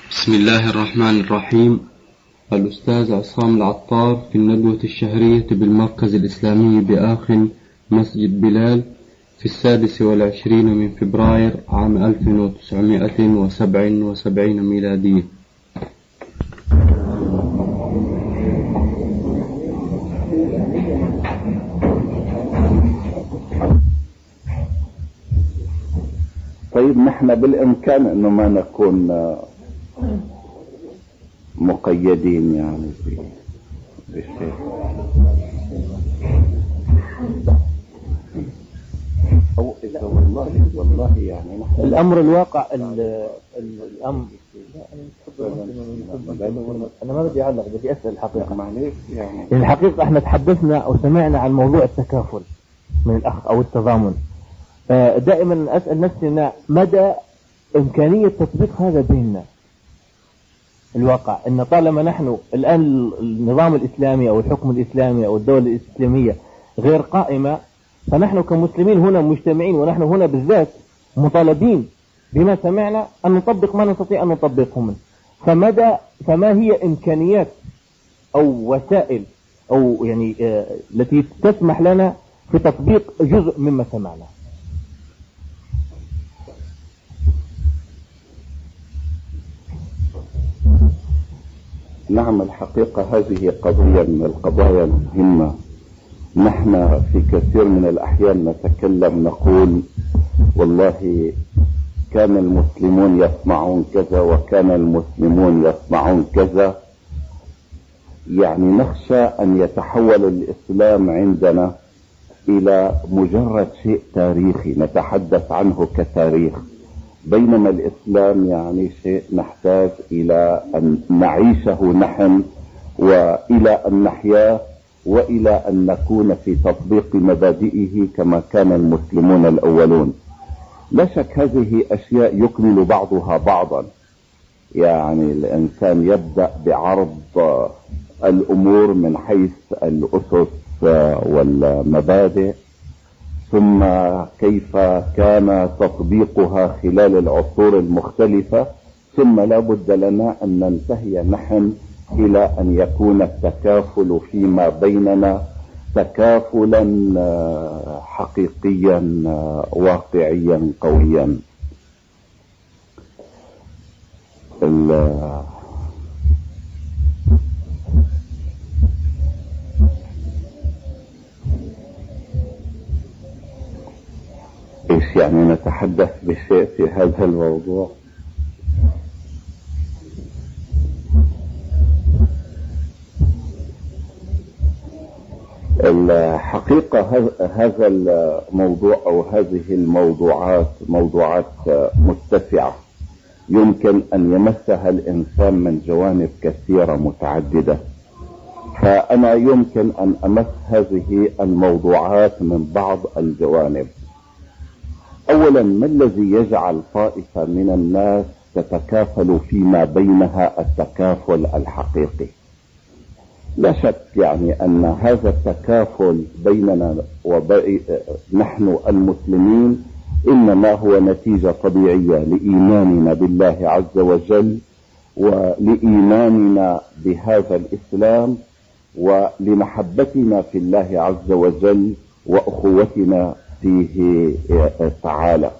بسم الله الرحمن الرحيم. الأستاذ عصام العطار في الندوة الشهرية بالمركز الإسلامي بآخن مسجد بلال في 26 من فبراير عام 1977 ميلادية. طيب، نحن بالإمكان أنه ما نكون مقيدين يعني بالشيء. أو إذا والله يعني الأمر الواقع الأمر أنا ما بدي أعلق، بدي أسأل الحقيقة. يعني الحقيقة احنا تحدثنا أو سمعنا عن موضوع التكافل من الأخ أو التضامن. دائما أسأل نفسنا مدى إمكانية تطبيق هذا بيننا. الواقع أن طالما نحن الآن النظام الإسلامي أو الحكم الإسلامي أو الدولة الإسلامية غير قائمة، فنحن كمسلمين هنا مجتمعين، ونحن هنا بالذات مطالبين بما سمعنا أن نطبق ما نستطيع أن نطبقه منه. فما هي إمكانيات أو وسائل أو يعني التي تسمح لنا في تطبيق جزء مما سمعنا؟ نعم، الحقيقة هذه قضية من القضايا المهمة. نحن في كثير من الأحيان نتكلم نقول والله كان المسلمون يصنعون كذا وكان المسلمون يصنعون كذا، يعني نخشى أن يتحول الإسلام عندنا إلى مجرد شيء تاريخي نتحدث عنه كتاريخ، بينما الإسلام يعني شيء نحتاج إلى أن نعيشه نحن وإلى أن نحياه وإلى أن نكون في تطبيق مبادئه كما كان المسلمون الأولون. لا شك هذه أشياء يكمل بعضها بعضا، يعني الإنسان يبدأ بعرض الأمور من حيث الأسس والمبادئ، ثم كيف كان تطبيقها خلال العصور المختلفة، ثم لا بد لنا أن ننتهي نحن إلى أن يكون التكافل فيما بيننا تكافلا حقيقيا واقعيا قويا. ايش يعني نتحدث بشيء في هذا الموضوع؟ الحقيقة هذا الموضوع او هذه الموضوعات موضوعات متسعة، يمكن ان يمسها الانسان من جوانب كثيرة متعددة، فانا يمكن ان امس هذه الموضوعات من بعض الجوانب. اولا، ما الذي يجعل طائفة من الناس تتكافل فيما بينها التكافل الحقيقي؟ لا شك يعني ان هذا التكافل بيننا نحن المسلمين انما هو نتيجة طبيعية لايماننا بالله عز وجل ولايماننا بهذا الاسلام ولمحبتنا في الله عز وجل واخوتنا فيه تعالى.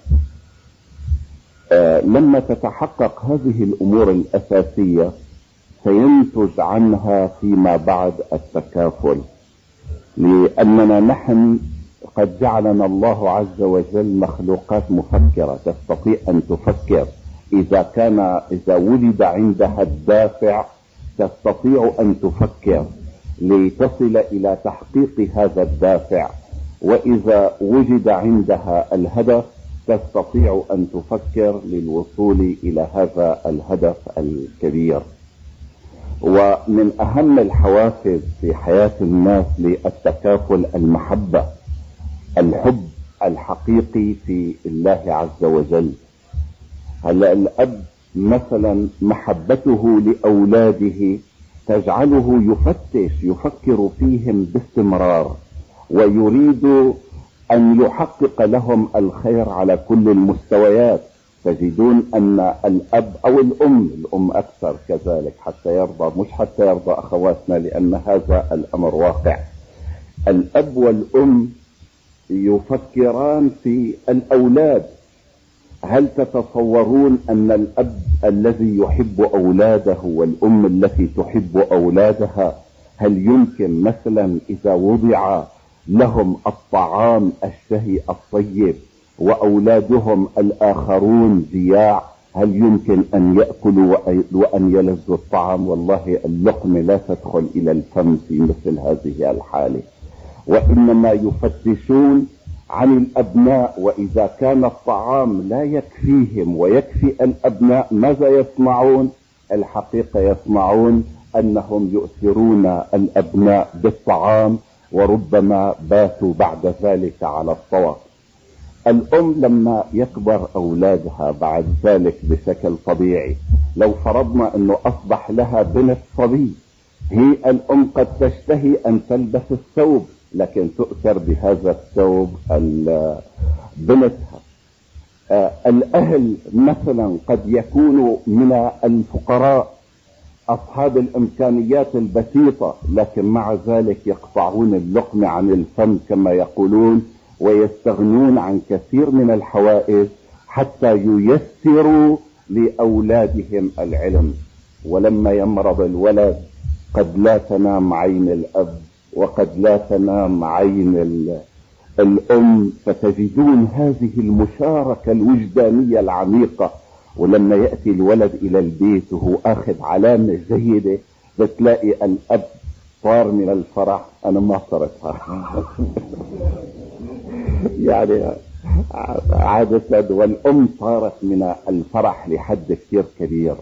لما تتحقق هذه الامور الاساسية سينتج عنها فيما بعد التكافل، لاننا نحن قد جعلنا الله عز وجل مخلوقات مفكرة تستطيع ان تفكر. اذا ولد عندها الدافع تستطيع ان تفكر لتصل الى تحقيق هذا الدافع، واذا وجد عندها الهدف تستطيع ان تفكر للوصول الى هذا الهدف الكبير. ومن اهم الحوافز في حياة الناس للتكافل المحبة، الحب الحقيقي في الله عز وجل. هلا الاب مثلا محبته لاولاده تجعله يفكر فيهم باستمرار، ويريد ان يحقق لهم الخير على كل المستويات، تجدون أن الأب أو الأم أكثر كذلك حتى يرضى، مش حتى يرضى أخواتنا لأن هذا الأمر واقع. الأب والأم يفكران في الأولاد. هل تتصورون أن الأب الذي يحب أولاده والأم التي تحب أولادها، هل يمكن مثلا إذا وضع لهم الطعام الشهي الطيب وأولادهم الآخرون جياع، هل يمكن أن يأكلوا وأن يلذوا الطعام؟ والله اللقمة لا تدخل إلى الفم في مثل هذه الحالة. وإنما يفتشون عن الأبناء، وإذا كان الطعام لا يكفيهم ويكفي الأبناء ماذا يصنعون؟ الحقيقة يصنعون أنهم يؤثرون الأبناء بالطعام، وربما باتوا بعد ذلك على الطوى. الأم لما يكبر أولادها بعد ذلك بشكل طبيعي، لو فرضنا أنه أصبح لها بنت صبي، هي الأم قد تشتهي أن تلبس الثوب، لكن تؤثر بهذا الثوب بنتها. الأهل مثلا قد يكونوا من الفقراء أصحاب الإمكانيات البسيطة، لكن مع ذلك يقطعون اللقمة عن الفم كما يقولون، ويستغنون عن كثير من الحوائج حتى ييسروا لأولادهم العلم. ولما يمرض الولد قد لا تنام عين الأب وقد لا تنام عين الأم، فتجدون هذه المشاركة الوجدانية العميقة. ولما يأتي الولد إلى البيت وهو أخذ علامة جيدة، بتلاقي الأب طار من الفرح. أنا ما صرتها يعني عادة، والأم صارت من الفرح لحد كثير كبير.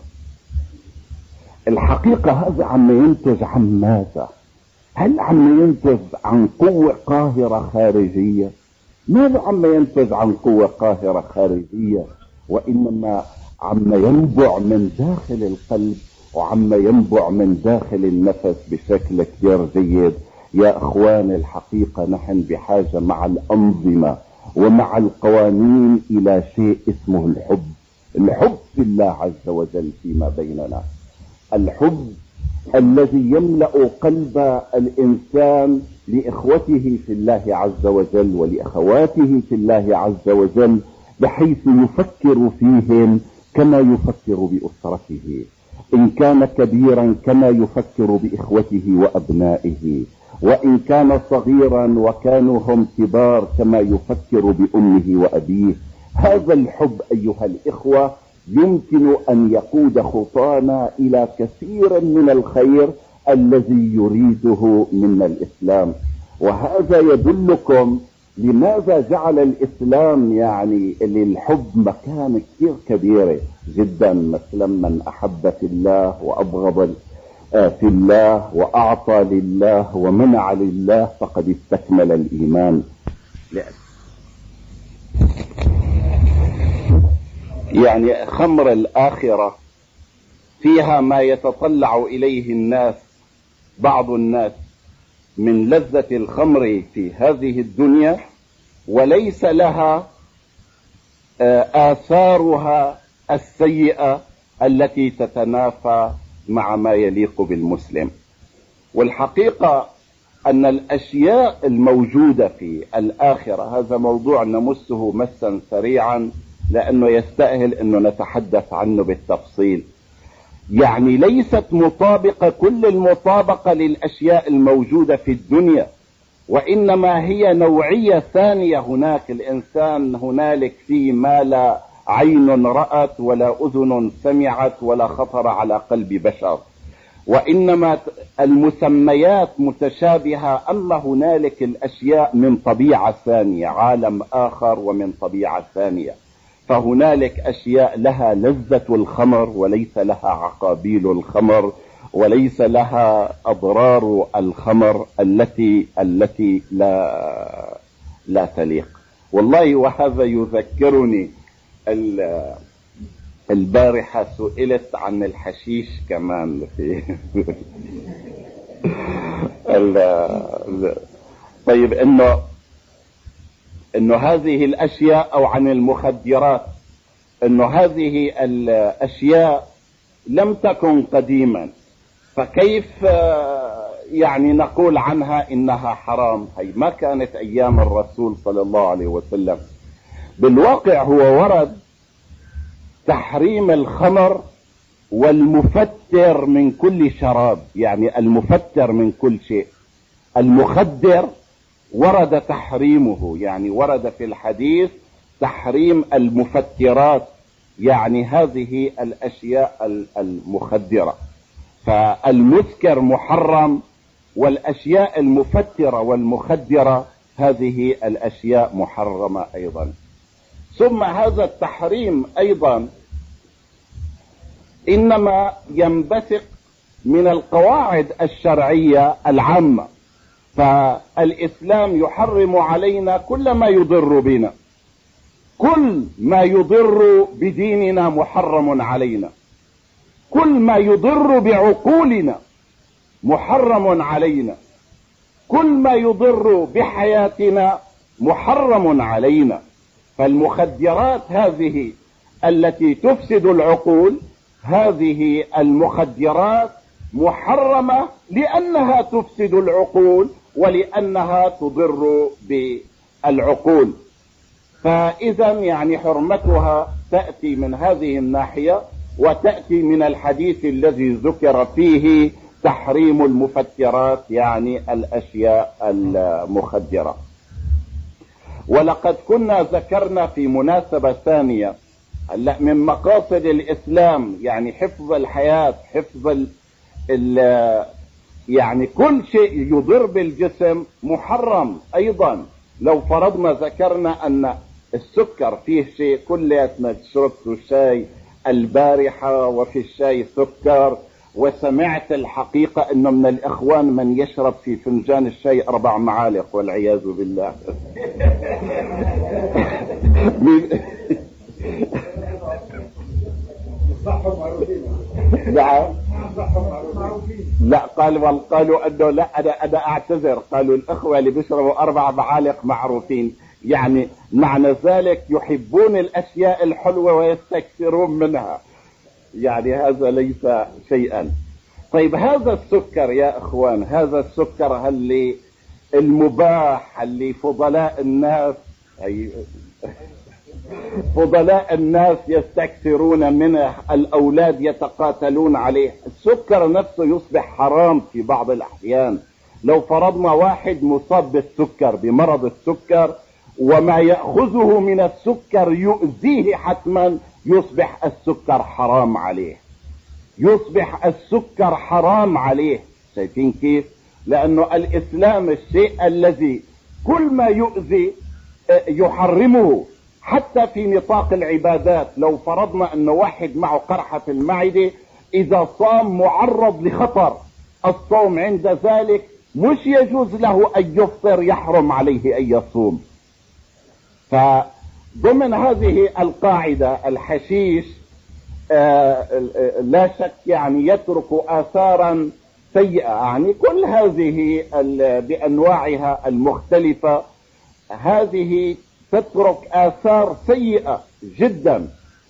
الحقيقة هذا عم ينتج عن ماذا؟ هل عم ينتج عن قوة قاهرة خارجية؟ ماذا عم ينتج عن قوة قاهرة خارجية؟ وإنما عم ينبع من داخل القلب وعم ينبع من داخل النفس بشكل كثير جيد. يا اخوان، الحقيقة نحن بحاجة مع الانظمة ومع القوانين الى شيء اسمه الحب. الحب في الله عز وجل فيما بيننا، الحب الذي يملأ قلب الانسان لاخوته في الله عز وجل ولاخواته في الله عز وجل، بحيث يفكر فيهم كما يفكر بأسرته، إن كان كبيرا كما يفكر بإخوته وأبنائه، وإن كان صغيرا وكانوا هم كبار كما يفكر بأمه وأبيه. هذا الحب أيها الإخوة يمكن أن يقود خطانا إلى كثير من الخير الذي يريده منا الإسلام. وهذا يدلكم لماذا جعل الإسلام يعني للحب مكان كثير كبيرة جدا. مثلا من أحب في الله وأبغض في الله وأعطى لله ومنع لله فقد استكمل الإيمان. يعني خمر الآخرة فيها ما يتطلع إليه الناس، بعض الناس، من لذة الخمر في هذه الدنيا، وليس لها آثارها السيئة التي تتنافى مع ما يليق بالمسلم. والحقيقة أن الأشياء الموجودة في الآخرة، هذا موضوع نمسه مسا سريعا لأنه يستأهل أنه نتحدث عنه بالتفصيل. يعني ليست مطابقة كل المطابقة للأشياء الموجودة في الدنيا، وإنما هي نوعية ثانية. هناك الإنسان هنالك فيه ما لا عين رأت ولا أذن سمعت ولا خطر على قلب بشر، وإنما المسميات متشابهة، أما هنالك الأشياء من طبيعة ثانية، عالم آخر ومن طبيعة ثانية. فهنالك أشياء لها لذة الخمر وليس لها عقابيل الخمر، وليس لها أضرار الخمر التي لا تليق. والله وهذا يذكرني البارحة سئلت عن الحشيش كمان في طيب انه هذه الاشياء او عن المخدرات. انه هذه الاشياء لم تكن قديما، فكيف يعني نقول عنها انها حرام؟ هي ما كانت ايام الرسول صلى الله عليه وسلم. بالواقع هو ورد تحريم الخمر والمفتر من كل شراب، يعني المفتر من كل شيء. المخدر ورد تحريمه، يعني ورد في الحديث تحريم المفترات، يعني هذه الاشياء المخدرة. فالمسكر محرم، والاشياء المفترة والمخدرة هذه الاشياء محرمة ايضا. ثم هذا التحريم ايضا انما ينبثق من القواعد الشرعية العامة. فالاسلام يحرم علينا كل ما يضر بنا، كل ما يضر بديننا محرم علينا، كل ما يضر بعقولنا محرم علينا، كل ما يضر بحياتنا محرم علينا. فالمخدرات هذه التي تفسد العقول، هذه المخدرات محرمة لأنها تفسد العقول ولأنها تضر بالعقول. فإذا يعني حرمتها تأتي من هذه الناحية، وتأتي من الحديث الذي ذكر فيه تحريم المفترات، يعني الأشياء المخدرة. ولقد كنا ذكرنا في مناسبة ثانية من مقاصد الإسلام يعني حفظ الحياة، حفظ يعني كل شيء يضر بالجسم محرم أيضا. لو فرضنا ذكرنا أن السكر فيه شيء، كلياتنا شربت شاي البارحة وفي الشاي سكر، وسمعت الحقيقة أنه من الإخوان من يشرب في فنجان الشاي 4 معالق والعياذ بالله. لا قالوا انه لا، انا اعتذر، قالوا الاخوة اللي بيشربوا 4 معالق معروفين، يعني معنى ذلك يحبون الاشياء الحلوة ويستكثرون منها، يعني هذا ليس شيئا. طيب هذا السكر يا اخوان، هذا السكر اللي المباح اللي فضلاء الناس فضلاء الناس يستكثرون منه، الأولاد يتقاتلون عليه، السكر نفسه يصبح حرام في بعض الأحيان. لو فرضنا واحد مصاب بالسكر، بمرض السكر، وما يأخذه من السكر يؤذيه حتما، يصبح السكر حرام عليه، يصبح السكر حرام عليه. شايفين كيف؟ لأنه الإسلام الشيء الذي كل ما يؤذي يحرمه، حتى في نطاق العبادات. لو فرضنا أن واحد معه قرحة في المعدة، إذا صام معرض لخطر الصوم، عند ذلك مش يجوز له أن يفطر، يحرم عليه أن يصوم. فضمن هذه القاعدة الحشيش لا شك يعني يترك آثارا سيئة، يعني كل هذه بأنواعها المختلفة هذه تترك آثار سيئة جدا.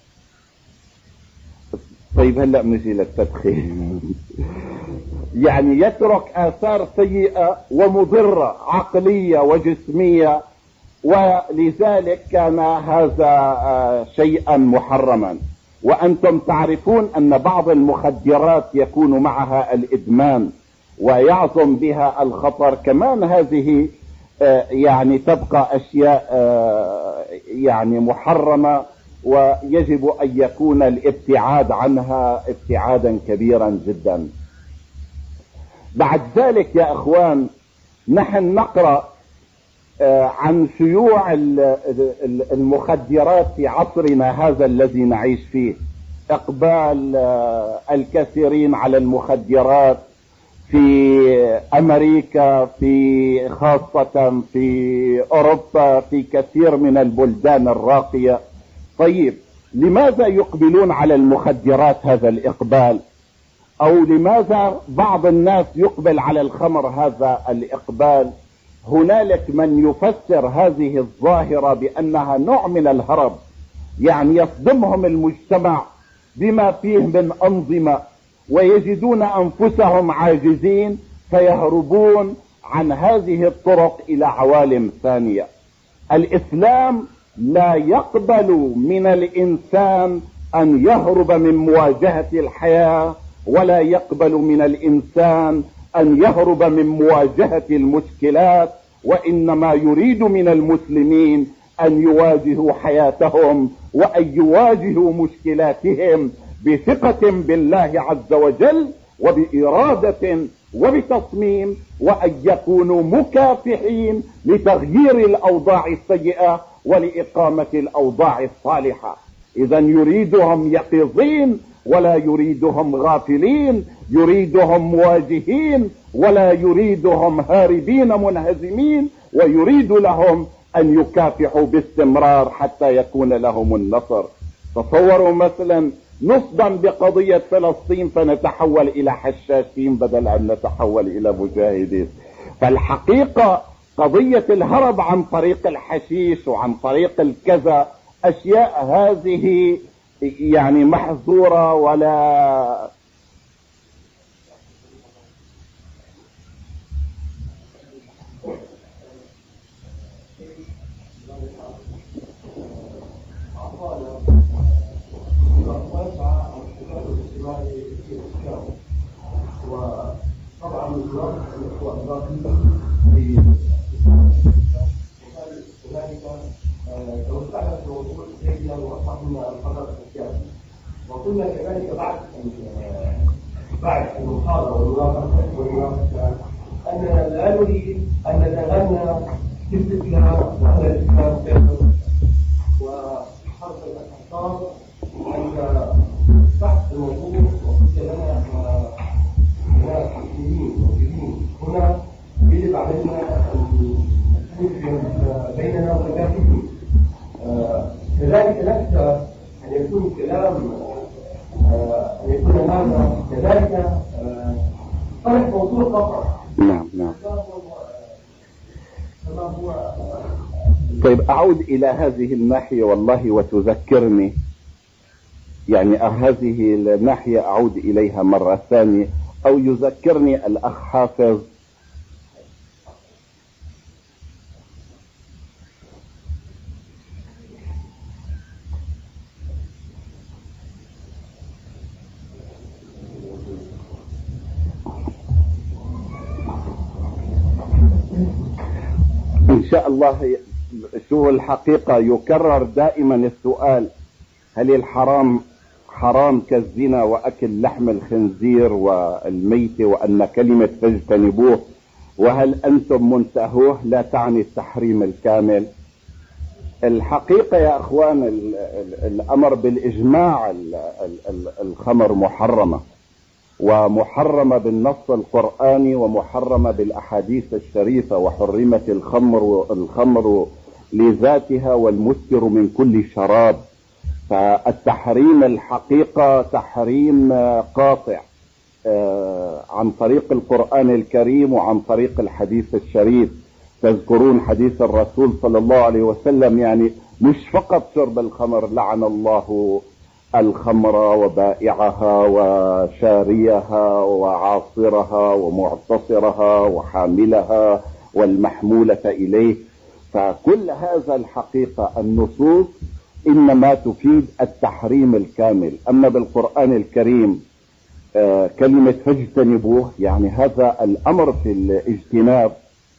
طيب هلأ بنجي للتدخين. يعني يترك آثار سيئة ومضرة عقلية وجسمية، ولذلك كان هذا شيئا محرما. وأنتم تعرفون أن بعض المخدرات يكون معها الإدمان ويعظم بها الخطر كمان. هذه يعني تبقى أشياء يعني محرمة، ويجب أن يكون الابتعاد عنها ابتعادا كبيرا جدا. بعد ذلك يا أخوان، نحن نقرأ عن شيوع المخدرات في عصرنا هذا الذي نعيش فيه، إقبال الكثيرين على المخدرات في أمريكا، في خاصة في أوروبا، في كثير من البلدان الراقية. طيب لماذا يقبلون على المخدرات هذا الإقبال؟ أو لماذا بعض الناس يقبل على الخمر هذا الإقبال؟ هنالك من يفسر هذه الظاهرة بأنها نوع من الهرب يعني يصدمهم المجتمع بما فيه من أنظمة ويجدون أنفسهم عاجزين فيهربون عن هذه الطرق إلى عوالم ثانية. الإسلام لا يقبل من الإنسان أن يهرب من مواجهة الحياة، ولا يقبل من الإنسان أن يهرب من مواجهة المشكلات، وإنما يريد من المسلمين أن يواجهوا حياتهم وأن يواجهوا مشكلاتهم بثقة بالله عز وجل وبإرادة وبتصميم، وأن يكونوا مكافحين لتغيير الأوضاع السيئة ولإقامة الأوضاع الصالحة. إذا يريدهم يقظين ولا يريدهم غافلين، يريدهم مواجهين ولا يريدهم هاربين منهزمين، ويريد لهم أن يكافحوا باستمرار حتى يكون لهم النصر. تصوروا مثلا نصدم بقضية فلسطين فنتحول إلى حشاشين بدل أن نتحول إلى مجاهدين. فالحقيقة قضية الهرب عن طريق الحشيش وعن طريق الكذا أشياء هذه يعني محظورة ولا وطبعا توسعت الوصول إلينا وأصبحنا القدر السياسي، وقلنا كذلك بعد المحاضرة والمناقشة أننا لا نريد أن نتغنى بالاستسلام وعلى الإسلام وحرص الأحقاب أن تحت الموضوع. وقلت لنا هناك مسلمين هنا يجب علينا أن بيننا وبينهم. كذلك نخشى أن يكون كلام أن يكون هذا كذلك طرح موضوع فقط. نعم. طيب أعود إلى هذه الناحية والله وتذكرني، يعني هذه الناحية أعود إليها مرة ثانية أو يذكرني الأخ حافظ إن شاء الله. شو الحقيقة يكرر دائما السؤال: هل الحرام حرام كالزنا وأكل لحم الخنزير والميت، وأن كلمة فاجتنبوه وهل أنتم منتهوه لا تعني التحريم الكامل؟ الحقيقة يا أخوان الأمر بالإجماع الخمر محرمة، ومحرمة بالنص القرآني، ومحرمة بالأحاديث الشريفة، وحرمت الخمر لذاتها والمسكر من كل شراب. فالتحريم الحقيقة تحريم قاطع عن طريق القرآن الكريم وعن طريق الحديث الشريف. تذكرون حديث الرسول صلى الله عليه وسلم، يعني مش فقط شرب الخمر، لعن الله الخمر وبائعها وشاريها وعاصرها ومعتصرها وحاملها والمحمولة إليه. فكل هذا الحقيقة النصوص إنما تفيد التحريم الكامل. أما بالقرآن الكريم كلمة فاجتنبوه يعني هذا الأمر في الاجتناب.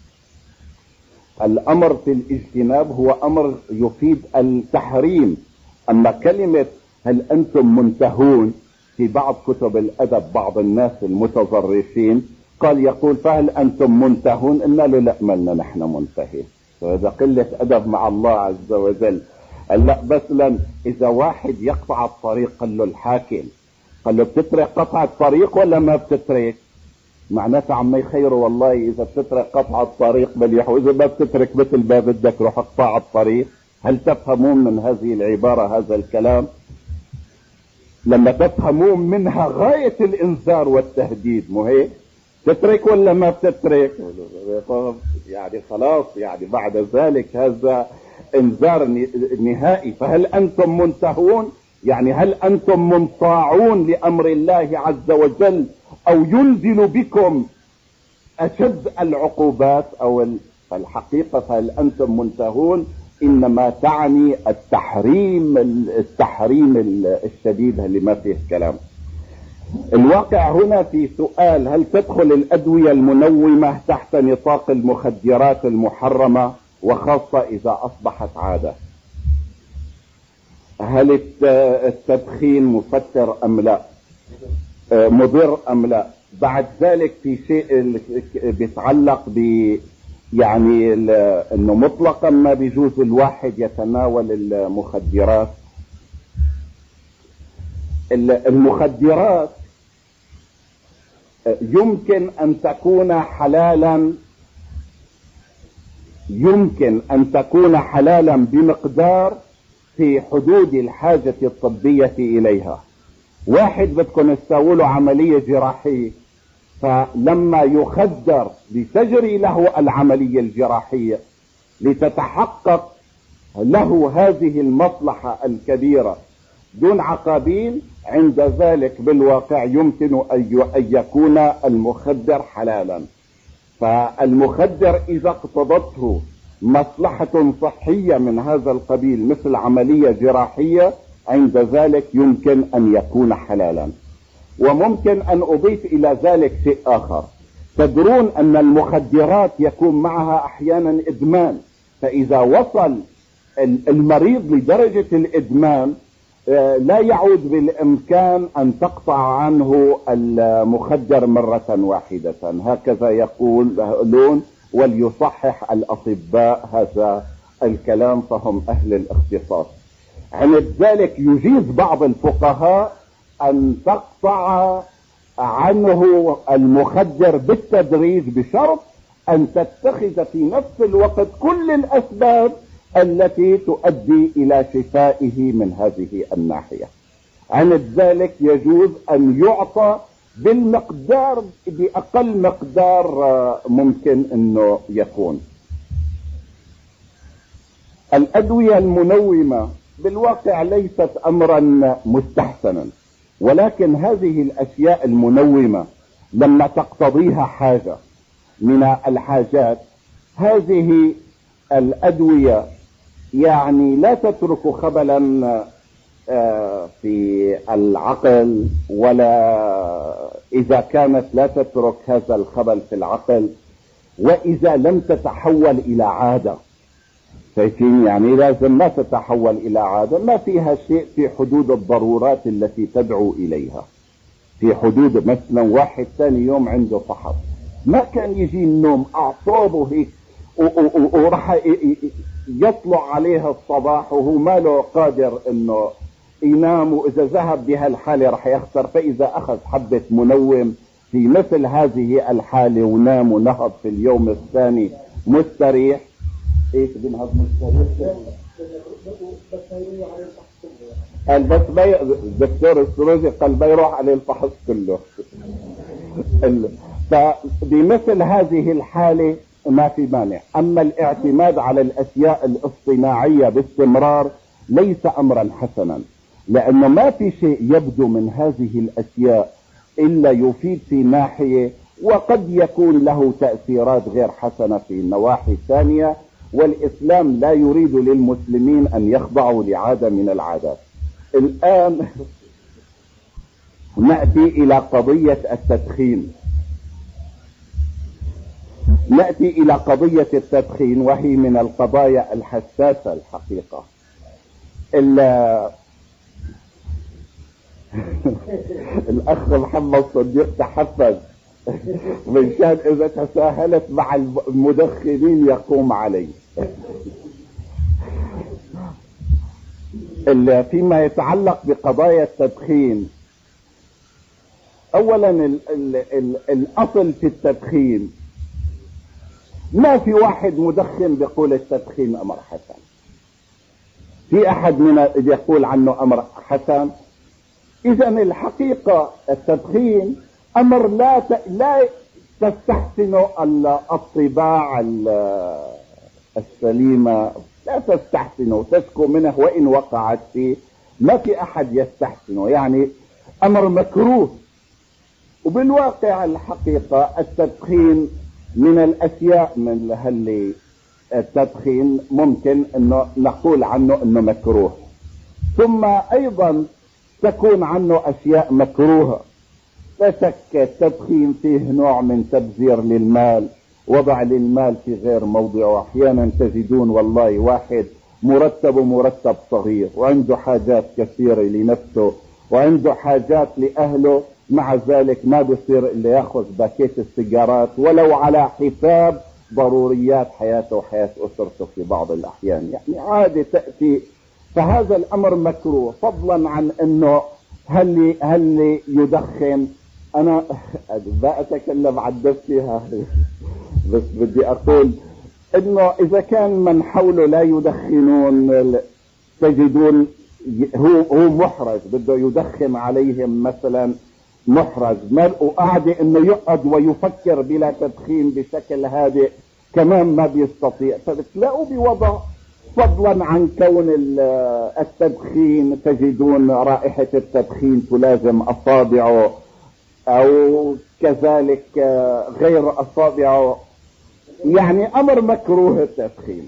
الأمر في الاجتناب هو أمر يفيد التحريم. أما كلمة هل أنتم منتهون، في بعض كتب الأدب بعض الناس المتظرفين يقول فهل أنتم منتهون؟ إن له لا، مالنا نحن منتهين. وهذا قلة أدب مع الله عز وجل. لا مثلا إذا واحد يقطع الطريق قال له الحاكم قال له بتترك قطع الطريق ولا ما بتترك؟ معناته عم خيره والله إذا بتترك قطع الطريق بليح، وإذا ما بتترك مثل ما بدك روح اقطع الطريق. هل تفهمون من هذه العبارة هذا الكلام؟ لما تفهمون منها غاية الإنذار والتهديد، مو هيك؟ تترك ولا ما بتترك؟ يعني خلاص، يعني بعد ذلك هذا انذار نهائي. فهل انتم منتهون؟ يعني هل انتم منطاعون لامر الله عز وجل او ينزل بكم اشد العقوبات؟ او الحقيقة هل انتم منتهون انما تعني التحريم الشديد اللي ما فيه كلام. الواقع هنا في سؤال: هل تدخل الادوية المنومة تحت نطاق المخدرات المحرمة، وخاصة اذا اصبحت عادة؟ هل التدخين مسكر ام لا، مضر ام لا؟ بعد ذلك في شيء بيتعلق يعني انه مطلقا ما بيجوز الواحد يتناول المخدرات. المخدرات يمكن ان تكون حلالا بمقدار في حدود الحاجة الطبية اليها. واحد بدكم تساووا عملية جراحية، فلما يخدر لتجري له العملية الجراحية لتتحقق له هذه المصلحة الكبيرة دون عقابين، عند ذلك بالواقع يمكن أن يكون المخدر حلالا. فالمخدر إذا اقتضته مصلحة صحية من هذا القبيل مثل عملية جراحية، عند ذلك يمكن أن يكون حلالا. وممكن أن أضيف إلى ذلك شيء آخر. تدرون أن المخدرات يكون معها أحيانا إدمان، فإذا وصل المريض لدرجة الإدمان لا يعود بالإمكان أن تقطع عنه المخدر مرة واحدة، هكذا يقولون، وليصحح الأطباء هذا الكلام فهم أهل الاختصاص. عند ذلك يجيز بعض الفقهاء أن تقطع عنه المخدر بالتدريج بشرط أن تتخذ في نفس الوقت كل الأسباب التي تؤدي إلى شفائه من هذه الناحية. عند ذلك يجوز أن يعطى بالمقدار، بأقل مقدار ممكن أنه يكون. الأدوية المنومة بالواقع ليست أمرا مستحسنا، ولكن هذه الأشياء المنومة لما تقتضيها حاجة من الحاجات، هذه الأدوية يعني لا تترك خبلا في العقل، ولا إذا كانت لا تترك هذا الخبل في العقل، وإذا لم تتحول إلى عادة، يعني لازم ما تتحول إلى عادة، ما فيها شيء في حدود الضرورات التي تدعو إليها، في حدود مثلا واحد ثاني يوم عنده فحص ما كان يجي النوم، أعصابه هيك وراح يطلع عليها الصباح وهو ما له قادر انه ينام، واذا ذهب بهالحالة راح يخسر. فاذا اخذ حبة منوم في مثل هذه الحالة ونام ونهض في اليوم الثاني مستريح، ايش بنهض مستريح؟ الدكتور السروجي قال بيروح عليه الفحص كله. فبمثل هذه الحالة ما في مانع. اما الاعتماد على الاشياء الاصطناعية باستمرار ليس امرا حسنا، لانه ما في شيء يبدو من هذه الاشياء الا يفيد في ناحية، وقد يكون له تأثيرات غير حسنة في نواحي ثانية، والاسلام لا يريد للمسلمين ان يخضعوا لعادة من العادات. الان نأتي الى قضية التدخين. نأتي إلى قضية التدخين، وهي من القضايا الحساسة الحقيقة. الأخ محمد صديق تحفز من شان إذا تساهلت مع المدخنين يقوم عليه. فيما يتعلق بقضايا التدخين، أولا الأصل في التدخين، ما في واحد مدخن بيقول التدخين امر حسن. في احد من يقول عنه امر حسن؟ اذا الحقيقة التدخين امر لا تستحسن الطباع السليمة لا تستحسنه، تشكو منه وإن وقعت فيه، ما في أحد يستحسنه، يعني أمر مكروه. وبالواقع الحقيقة التدخين من الأشياء من اللي التدخين ممكن أنه نقول عنه أنه مكروه، ثم أيضا تكون عنه أشياء مكروهة. لا شك التدخين فيه نوع من تبذير للمال، وضع للمال في غير موضعه. أحيانا تجدون والله واحد مرتب صغير وعنده حاجات كثيرة لنفسه وعنده حاجات لأهله، مع ذلك ما بيصير إلا يأخذ باكيت السيجارات ولو على حساب ضروريات حياته وحياة أسرته في بعض الأحيان، يعني عادة تأتي. فهذا الأمر مكروه، فضلا عن أنه هل يدخن. أنا لا أتكلم عن نفسي، بس بدي أقول أنه إذا كان من حوله لا يدخنون تجدون هو محرج، بده يدخن عليهم مثلا محرج، ملء قاعدة أنه يقعد ويفكر بلا تدخين بشكل هادئ كمان ما بيستطيع، فبتلاقوا بوضع. فضلا عن كون التدخين تجدون رائحة التدخين تلازم أصابعه، أو كذلك غير أصابعه، يعني أمر مكروه التدخين.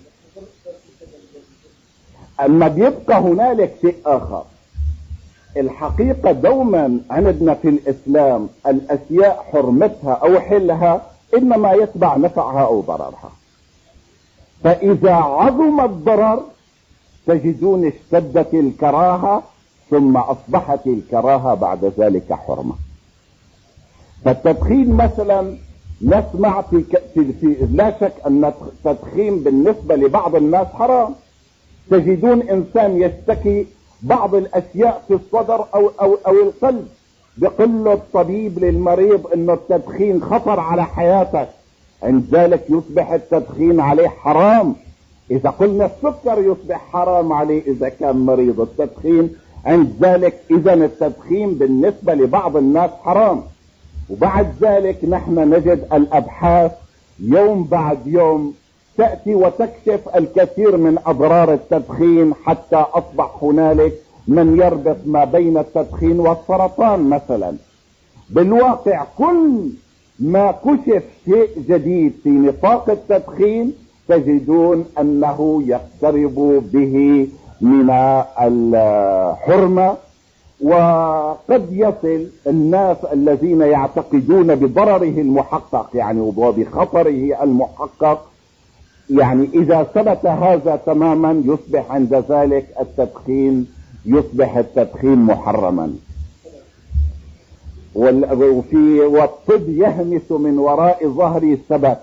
أما بيبقى هنالك شيء آخر. الحقيقة دوما عندنا في الإسلام الأشياء حرمتها أو حلها إنما يتبع نفعها أو ضررها، فإذا عظم الضرر تجدون اشتدت الكراهة، ثم أصبحت الكراهة بعد ذلك حرمة. فالتدخين مثلا نسمع في لا شك أن التدخين بالنسبة لبعض الناس حرام. تجدون إنسان يشتكي بعض الأشياء في الصدر أو القلب، بيقول له الطبيب للمريض إنه التدخين خطر على حياتك، عند ذلك يصبح التدخين عليه حرام. إذا قلنا السكر يصبح حرام عليه إذا كان مريض التدخين، عند ذلك إذا التدخين بالنسبة لبعض الناس حرام. وبعد ذلك نحن نجد الأبحاث يوم بعد يوم تأتي وتكشف الكثير من أضرار التدخين، حتى أصبح هنالك من يربط ما بين التدخين والسرطان مثلا. بالواقع كل ما كشف شيء جديد في نطاق التدخين تجدون أنه يقترب به من الحرمة، وقد يصل الناس الذين يعتقدون بضرره المحقق يعني وبخطره المحقق، يعني إذا ثبت هذا تماما يصبح عند ذلك التدخين محرما. والطب يهمس من وراء ظهري ثبت.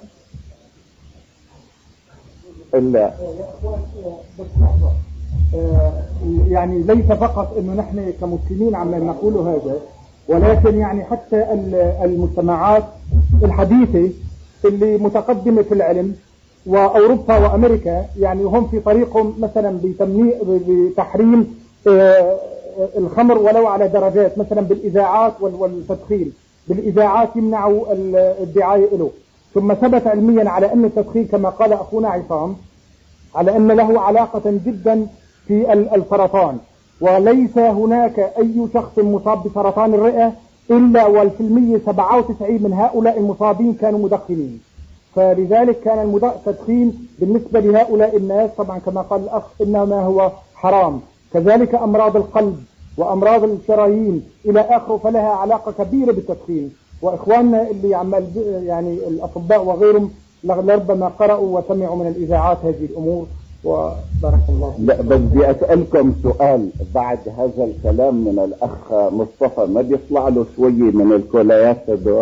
يعني ليس فقط انه نحن كمسلمين عم نقول هذا، ولكن يعني حتى المجتمعات الحديثة اللي متقدمة في العلم، واوروبا وامريكا، يعني هم في طريقهم مثلا بتحريم الخمر ولو على درجات، مثلا بالاذاعات والتدخين. بالاذاعات يمنعوا الدعاية له، ثم ثبت علميا على ان التدخين كما قال اخونا عصام على ان له علاقة جدا في السرطان، وليس هناك اي شخص مصاب بسرطان الرئة الا والفي المية 97 من هؤلاء المصابين كانوا مدخنين. فلذلك كان التدخين بالنسبة لهؤلاء الناس طبعا كما قال الأخ إنما هو حرام. كذلك أمراض القلب وأمراض الشرايين إلى آخره فلها علاقة كبيرة بالتدخين. وإخواننا اللي عمال يعني الأطباء وغيرهم لربما قرأوا وسمعوا من الإذاعات هذه الأمور، وبارك الله. لا بدي أسألكم سؤال بعد هذا الكلام من الأخ مصطفى، ما بيطلع له شوية من الكولايات هذول؟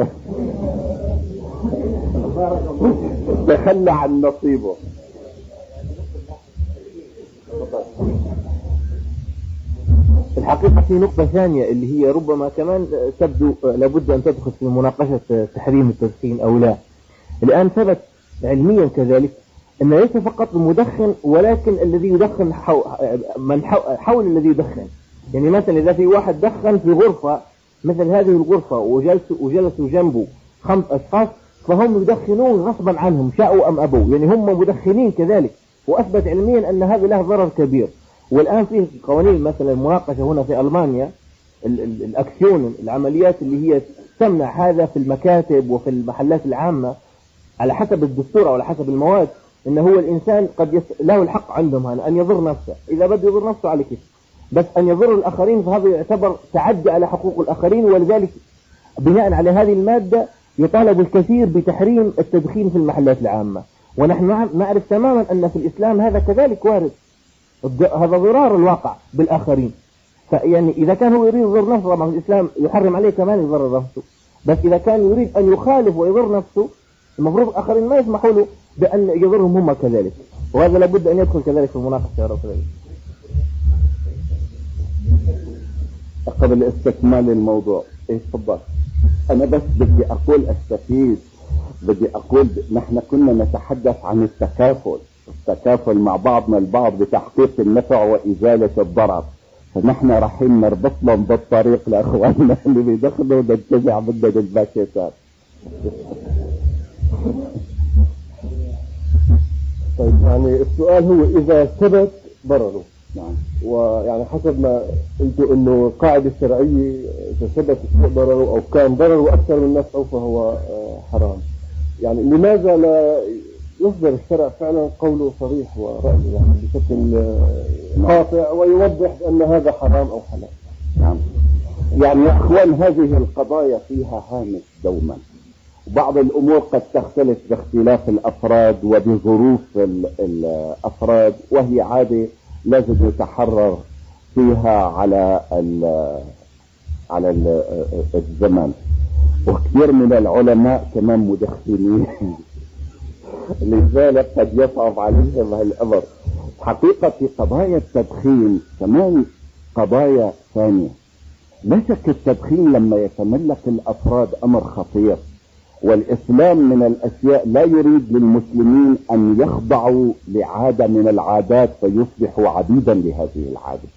تخلى عن نصيبه. الحقيقة في نقطة ثانية اللي هي ربما كمان تبدو لابد أن تدخل في مناقشة تحريم التدخين أو لا. الآن ثبت علميا كذلك أن ليس فقط المدخن ولكن الذي يدخن حول الذي يدخن. يعني مثلا إذا في واحد دخن في غرفة مثل هذه الغرفة وجلسوا جنبه 5 أشخاص، فهم يدخنون غصبا عنهم شاءوا أم أبوا، يعني هم مدخنين كذلك، وأثبت علميا أن هذا له ضرر كبير. والآن فيه قوانين مثلا مناقشة هنا في ألمانيا، الأكسيون، العمليات اللي هي تمنع هذا في المكاتب وفي المحلات العامة على حسب الدستور أو على حسب المواد، إنه هو الإنسان قد له الحق عندهم هنا أن يضر نفسه، إذا بده يضر نفسه على كيف، بس أن يضر الآخرين فهذا يعتبر تعدي على حقوق الآخرين. ولذلك بناء على هذه المادة يطالب الكثير بتحريم التدخين في المحلات العامة. ونحن نعرف تماما أن في الإسلام هذا كذلك وارد، هذا ضرار الواقع بالآخرين. فيعني إذا كان هو يريد يضر نفسه طبعا الإسلام يحرم عليه كمان يضر نفسه، بس إذا كان يريد أن يخالف ويضر نفسه المفروض الآخرين ما يسمحوا له بأن يضرهم هم كذلك، وهذا لابد أن يدخل كذلك في المناقشة يا رب. قبل استكمال الموضوع تفضل. أنا بس بدي أقول أستفيد، بدي أقول نحن كنا نتحدث عن التكافل مع بعضنا البعض بتحقيق النفع وإزالة الضرر، فنحن رايحين نربط لهم بالطريق لأخواننا اللي بيدخلوا نتبع بدنا الباكيتات. طيب يعني السؤال هو إذا ثبت ضرره، نعم، ويعني حسب ما قلتوا إنه القاعدة الشرعية إذا ثبت ضرره أو كان ضرره أكثر من نفعه فهو حرام، يعني لماذا لا يصدر الشرع فعلا قوله صريح ورأيه يعني بشكل قاطع ويوضح أن هذا حرام أو حلال؟ نعم، يعني يا أخوان هذه القضايا فيها هامش دوما، بعض الأمور قد تختلف باختلاف الأفراد وبظروف الأفراد، وهي عادة لازم يتحرر فيها على الزمان. وكثير من العلماء كمان مدخنين لذلك قد يصعب عليهم هالأمر. حقيقة في قضايا التدخين كمان قضايا ثانية. لا شك التدخين لما يتملك الأفراد أمر خطير، والإسلام من الأشياء لا يريد للمسلمين أن يخضعوا لعادة من العادات فيصبحوا عبيدا لهذه العادة.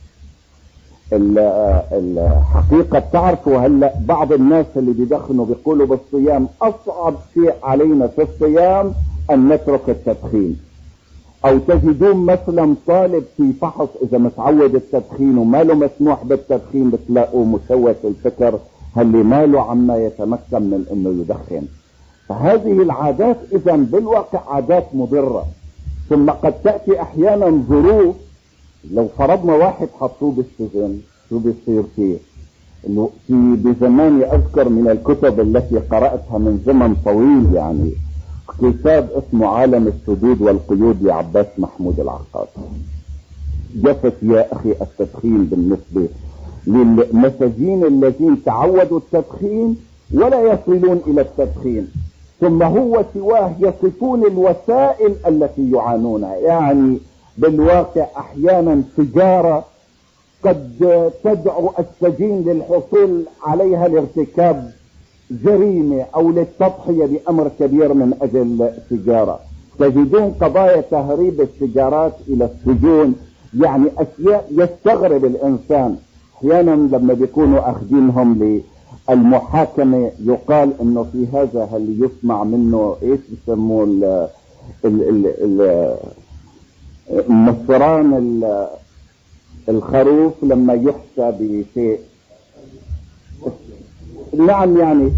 الحقيقة بتعرفوا هلأ بعض الناس اللي بيدخنوا بيقولوا بالصيام أصعب شيء علينا في الصيام أن نترك التدخين، أو تجدون مثلا طالب في فحص إذا متعود التدخين وما له مسموح بالتدخين بتلاقوا مشوش الفكر اللي ماله عما يتمكن من انه يدخن. فهذه العادات اذا بالواقع عادات مضرة. ثم قد تأتي احيانا ظروف، لو فرضنا واحد حطوه بالسجن شو بيصير فيه؟ انه في بزماني اذكر من الكتب التي قرأتها من زمن طويل، يعني كتاب اسمه عالم السدود والقيود لعباس محمود العقاد. جفت يا اخي التدخين بالنسبة للمساجين الذين تعودوا التدخين ولا يصلون الى التدخين، ثم هو سواه يصفون الوسائل التي يعانونها. يعني بالواقع احيانا سيجارة قد تدعو السجين للحصول عليها لارتكاب جريمة او للتضحية بامر كبير من اجل سيجارة. تجدون قضايا تهريب السيجارات الى السجون، يعني اشياء يستغرب الانسان. احيانا لما بيكونوا اخذينهم للمحاكمة يقال انه في هذا هل يسمع منه ايش بسموه النصران الخروف لما يحشى بشيء. نعم، يعني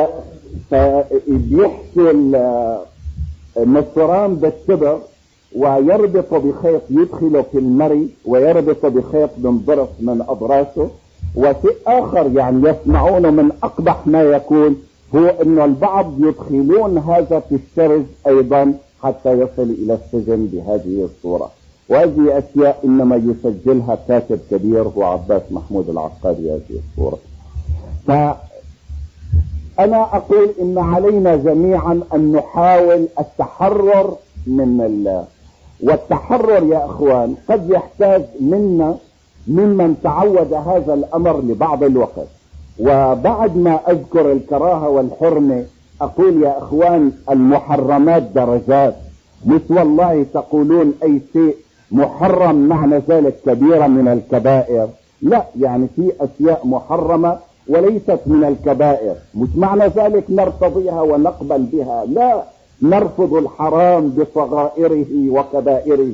فبيحشي النصران بالتبر ويربط بخيط يدخله في المري ويربط بخيط من ضرس من أضراسه. وشيء آخر يعني يسمعونه من أقبح ما يكون هو أن البعض يدخلون هذا في السرج أيضا حتى يصل إلى السجن بهذه الصورة. وهذه أشياء إنما يسجلها كاتب كبير هو عباس محمود العقادي هذه الصورة. فأنا أقول إن علينا جميعا أن نحاول التحرر والتحرر يا اخوان قد يحتاج منا ممن تعود هذا الامر لبعض الوقت. وبعد ما اذكر الكراهة والحرمة اقول يا اخوان المحرمات درجات، مش والله تقولون اي شيء محرم معنى ذلك كبيرة من الكبائر، لا، يعني في اشياء محرمة وليست من الكبائر، مش معنى ذلك نرتضيها ونقبل بها، لا، نرفض الحرام بصغائره وكبائره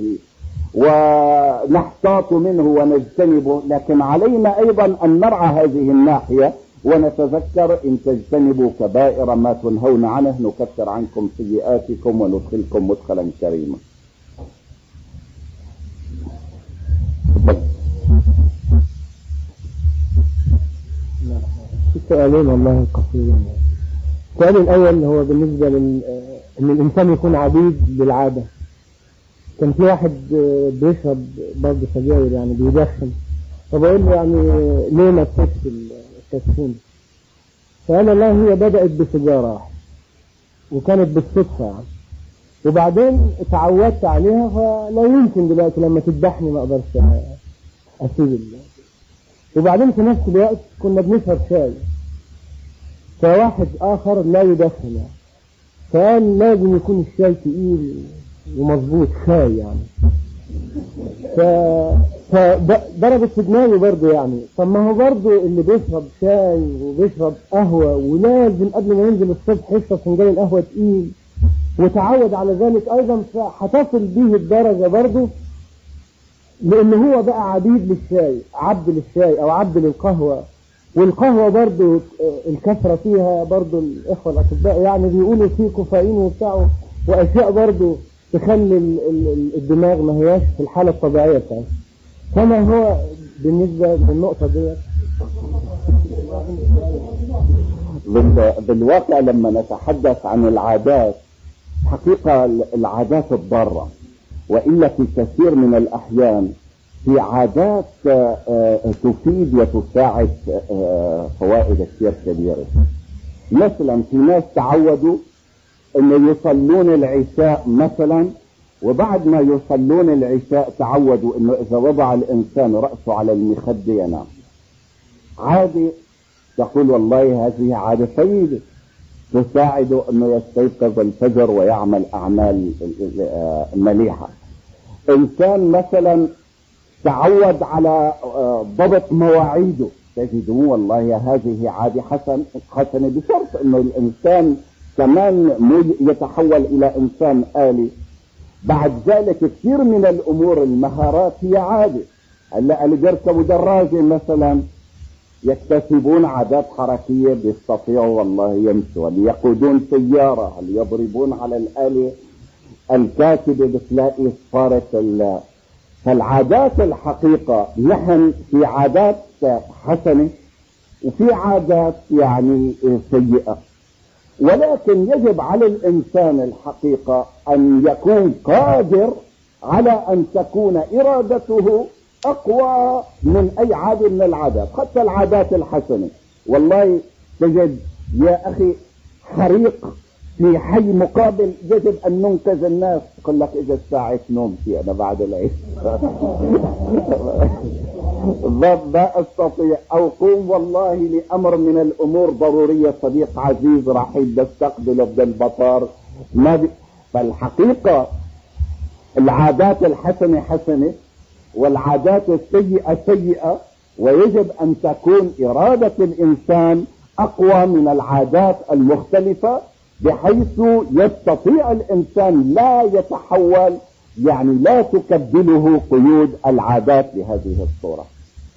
ونحتاط منه ونجتنبه، لكن علينا أيضا أن نرعى هذه الناحية ونتذكر إن تجتنبوا كبائر ما تنهون عنه نكفر عنكم سيئاتكم وندخلكم مدخلا كريما. سؤالين والله قصيرين. السؤال الأول هو بالنسبة إن الإنسان يكون عبيد للعادة. كان في واحد بيشرب برضه سجاير يعني بيدخن، فبقول له يعني ليه ما تسكت التدخين؟ فقال الله هي بدأت بسجارة وكانت بالصدفة يعني، وبعدين اتعودت عليها فلا يمكن دلوقتي لما تذبحني ما اقدرش اسيب. وبعدين في نفس الوقت كنا بنشرب شاي، فواحد اخر لا يدخن يعني، فقال لازم يكون الشاي تقيل ومظبوط شاي يعني. فضربت في دماغي برضه يعني، طب ما هو برضه اللي بيشرب شاي وبيشرب قهوة ولازم قبل ما ينزل الصبح يشرب فنجان القهوة تقيل وتعود على ذلك ايضا، فهتصل به الدرجة برضه لان هو بقى عبيد للشاي، عبد للشاي او عبد للقهوة. والقهوة برضه الكثرة فيها برضه الاخوة الاطباء يعني بيقولوا فيه كافيين وبتاع واشياء برضه تخلي الدماغ ما هياش في الحالة الطبيعية بتاعته. فما هو بالنسبة للنقطة دي؟ بالواقع لما نتحدث عن العادات، حقيقة العادات الضارة، وإلا في كثير من الأحيان في عادات تفيد وتساعد فوائد كثير كبيرة. مثلا في ناس تعودوا أن يصلون العشاء مثلا، وبعد ما يصلون العشاء تعودوا أنه إذا وضع الإنسان رأسه على المخدة ينام. عادي تقول والله هذه عادة سيدة تساعده أنه يستيقظ الفجر ويعمل أعمال مليحة. إنسان مثلا تعود على ضبط مواعيده، تجدون والله هذه عادة حسنة بشرط أنه الإنسان كمان يتحول إلى إنسان آلي. بعد ذلك كثير من الأمور المهارات هي عادة. هلا اللي بيركبوا دراجة مثلا يكتسبون عادات حركية بيستطيعوا والله يمشوا، اللي يقودون سيارة، اللي يضربون على الآلة الكاتبة بتلاقي صارت فالعادات الحقيقة نحن في عادات حسنة وفي عادات يعني سيئة، ولكن يجب على الإنسان الحقيقة أن يكون قادر على أن تكون إرادته أقوى من أي عادة من العادات، حتى العادات الحسنة. والله تجد يا أخي حريق في حي مقابل يجب أن ننقذ الناس، يقول لك إذا الساعة نومتي أنا بعد العشاء لا أستطيع، أو قوم والله لأمر من الأمور ضرورية صديق عزيز راح يستقبل بالبطار فالحقيقة العادات الحسنة حسنة والعادات السيئة سيئة، ويجب أن تكون إرادة الإنسان أقوى من العادات المختلفة بحيث يستطيع الإنسان لا يتحول، يعني لا تكبله قيود العادات بهذه الصورة.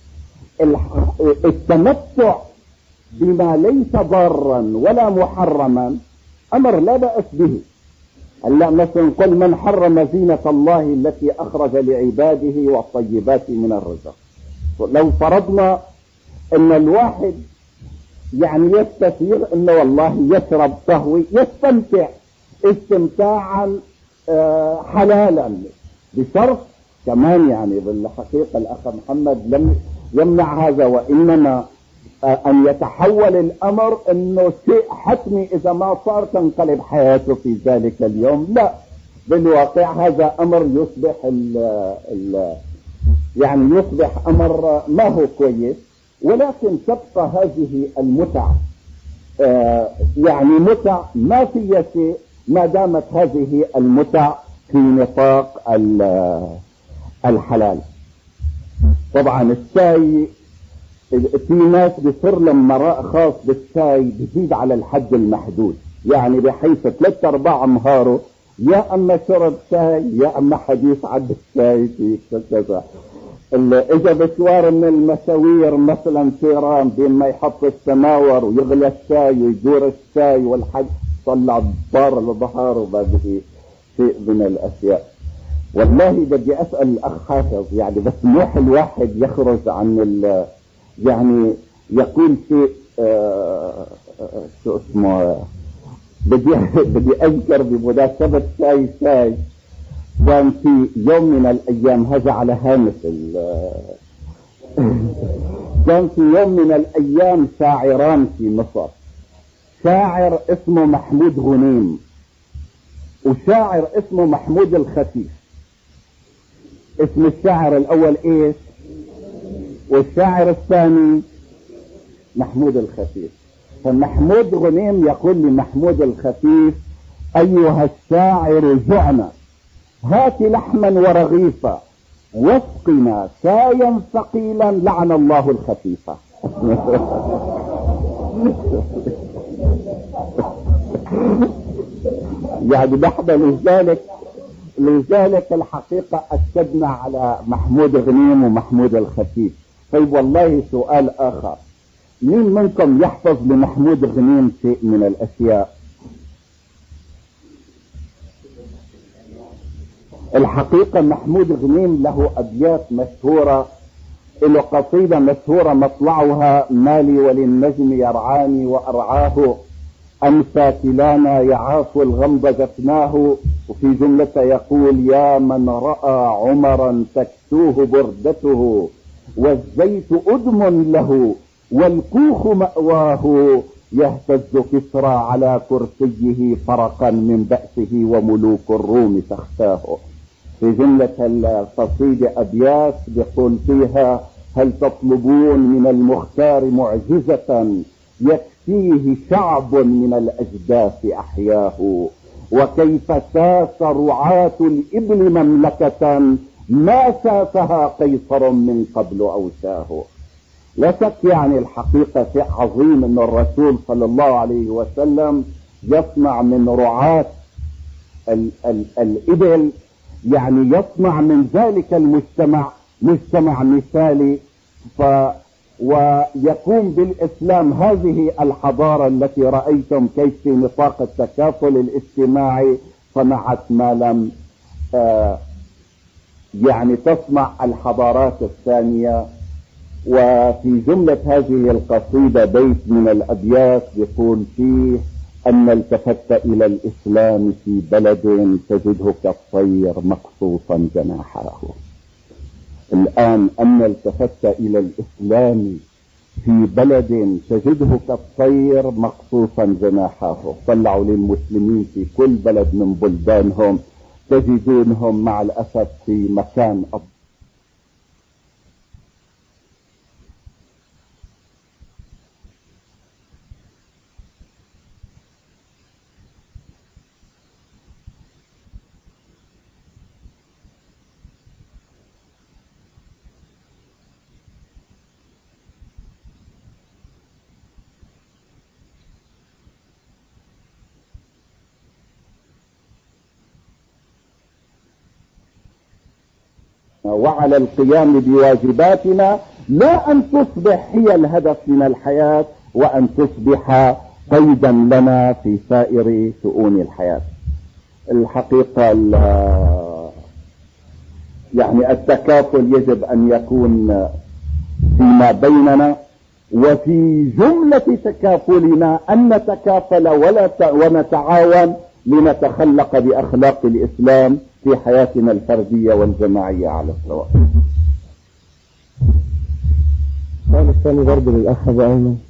التمتع بما ليس ضارا ولا محرما أمر لا بأس به. هلا مثلا قل من حرم زينة الله التي أخرج لعباده والطيبات من الرزق. لو فرضنا أن الواحد يعني يستثير أنه والله يشرب قهوة يستمتع استمتاعا حلالا بشرط كمان، يعني بالحقيقة الأخ محمد لم يمنع هذا، وإنما أن يتحول الأمر أنه شيء حتمي إذا ما صار تنقلب حياته في ذلك اليوم. لا، بالواقع هذا أمر يصبح يعني يصبح أمر ما هو كويس، ولكن تبقى هذه المتع يعني متع ما في شيء ما دامت هذه المتع في نطاق الحلال. طبعا الشاي في ناس بيصير لهم مراء خاص بالشاي بيزيد على الحد المحدود، يعني بحيث 3/4 نهاره يا اما شرب شاي يا اما حديث عن الشاي في كذا. اجا مشوار من المشاوير مثلا سيران بين ما يحط السماور ويغلى الشاي ويدور الشاي والحد طلع بار البحر وباقي شيء من الاشياء. والله بدي اسال الاخ حافظ يعني بس مو الواحد يخرج عن يعني يقول شيء شو اسمه بدي اذكر بمناسبه شاي كان في يوم من الايام هذا على هامش كان في يوم من الايام شاعران في مصر، شاعر اسمه محمود غنيم وشاعر اسمه محمود الخفيف. اسم الشاعر الاول ايش والشاعر الثاني محمود الخفيف. فمحمود غنيم يقول لمحمود الخفيف: ايها الشاعر جعنا، هات لحما ورغيفا واسقنا شايا ثقيلا لعن الله الخفيفة. يعني نحن لذلك الحقيقة أشدنا على محمود غنيم ومحمود الخفيف. طيب والله سؤال آخر، مين منكم يحفظ لمحمود غنيم شيء من الأشياء؟ الحقيقة محمود غنيم له أبيات مشهورة، له قصيدة مشهورة مطلعها: مالي وللنجم يرعاني وأرعاه، أمسى كلانا يعاف الغمض جفناه. وفي جملة يقول: يا من رأى عمرا تكسوه بردته، والزيت أدم له والكوخ مأواه، يهتز كسرى على كرسيه فرقا من بأسه وملوك الروم تختاه. في جملة القصيدة أبيات بيقول فيها: هل تطلبون من المختار معجزة يكفيه شعب من الأجداث أحياه، وكيف ساس رعاة الإبل مملكة ما ساسها قيصر من قبل أوساه. لا شك يعني الحقيقة شيء عظيم أن الرسول صلى الله عليه وسلم يصنع من رعاة الإبل، يعني يصنع من ذلك المجتمع مجتمع مثالي، ويقوم بالإسلام هذه الحضارة التي رأيتم كيف في نطاق التكافل الاجتماعي صنعت ما لم يعني تصنع الحضارات الثانية. وفي جملة هذه القصيدة بيت من الأبيات يقول فيه: أن التفت إلى الإسلام في بلد تجده كالطير مقصوصا جناحاه. الآن أن التفت إلى الإسلام في بلد تجده كالطير مقصوصا جناحاه. طلعوا للمسلمين في كل بلد من بلدانهم تجدونهم مع الأسف في مكان أفضل. وعلى القيام بواجباتنا، لا أن تصبح هي الهدف من الحياة وأن تصبح قيدا لنا في سائر شؤون الحياة. الحقيقة يعني التكافل يجب أن يكون فيما بيننا، وفي جملة تكافلنا أن نتكافل ونتعاون لنتخلق بأخلاق الإسلام في حياتنا الفردية والجماعية على السواء. السؤال الثاني برضه للأخ أبو أيمن.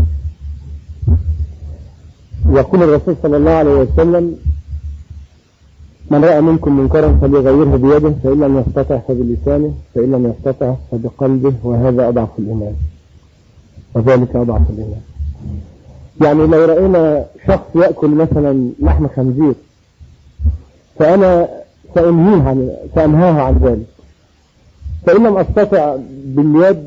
يقول الرسول صلى الله عليه وسلم: من رأى منكم منكرا فليغيره بيده، فإن لم يستطع فبلسانه، فإن لم يستطع فبقلبه، وهذا أضعف الإيمان، وذلك أضعف الإيمان. يعني لو رأينا شخص يأكل مثلا لحم خنزير فأنا سأنهاه عن ذلك، فإن لم أستطع باليد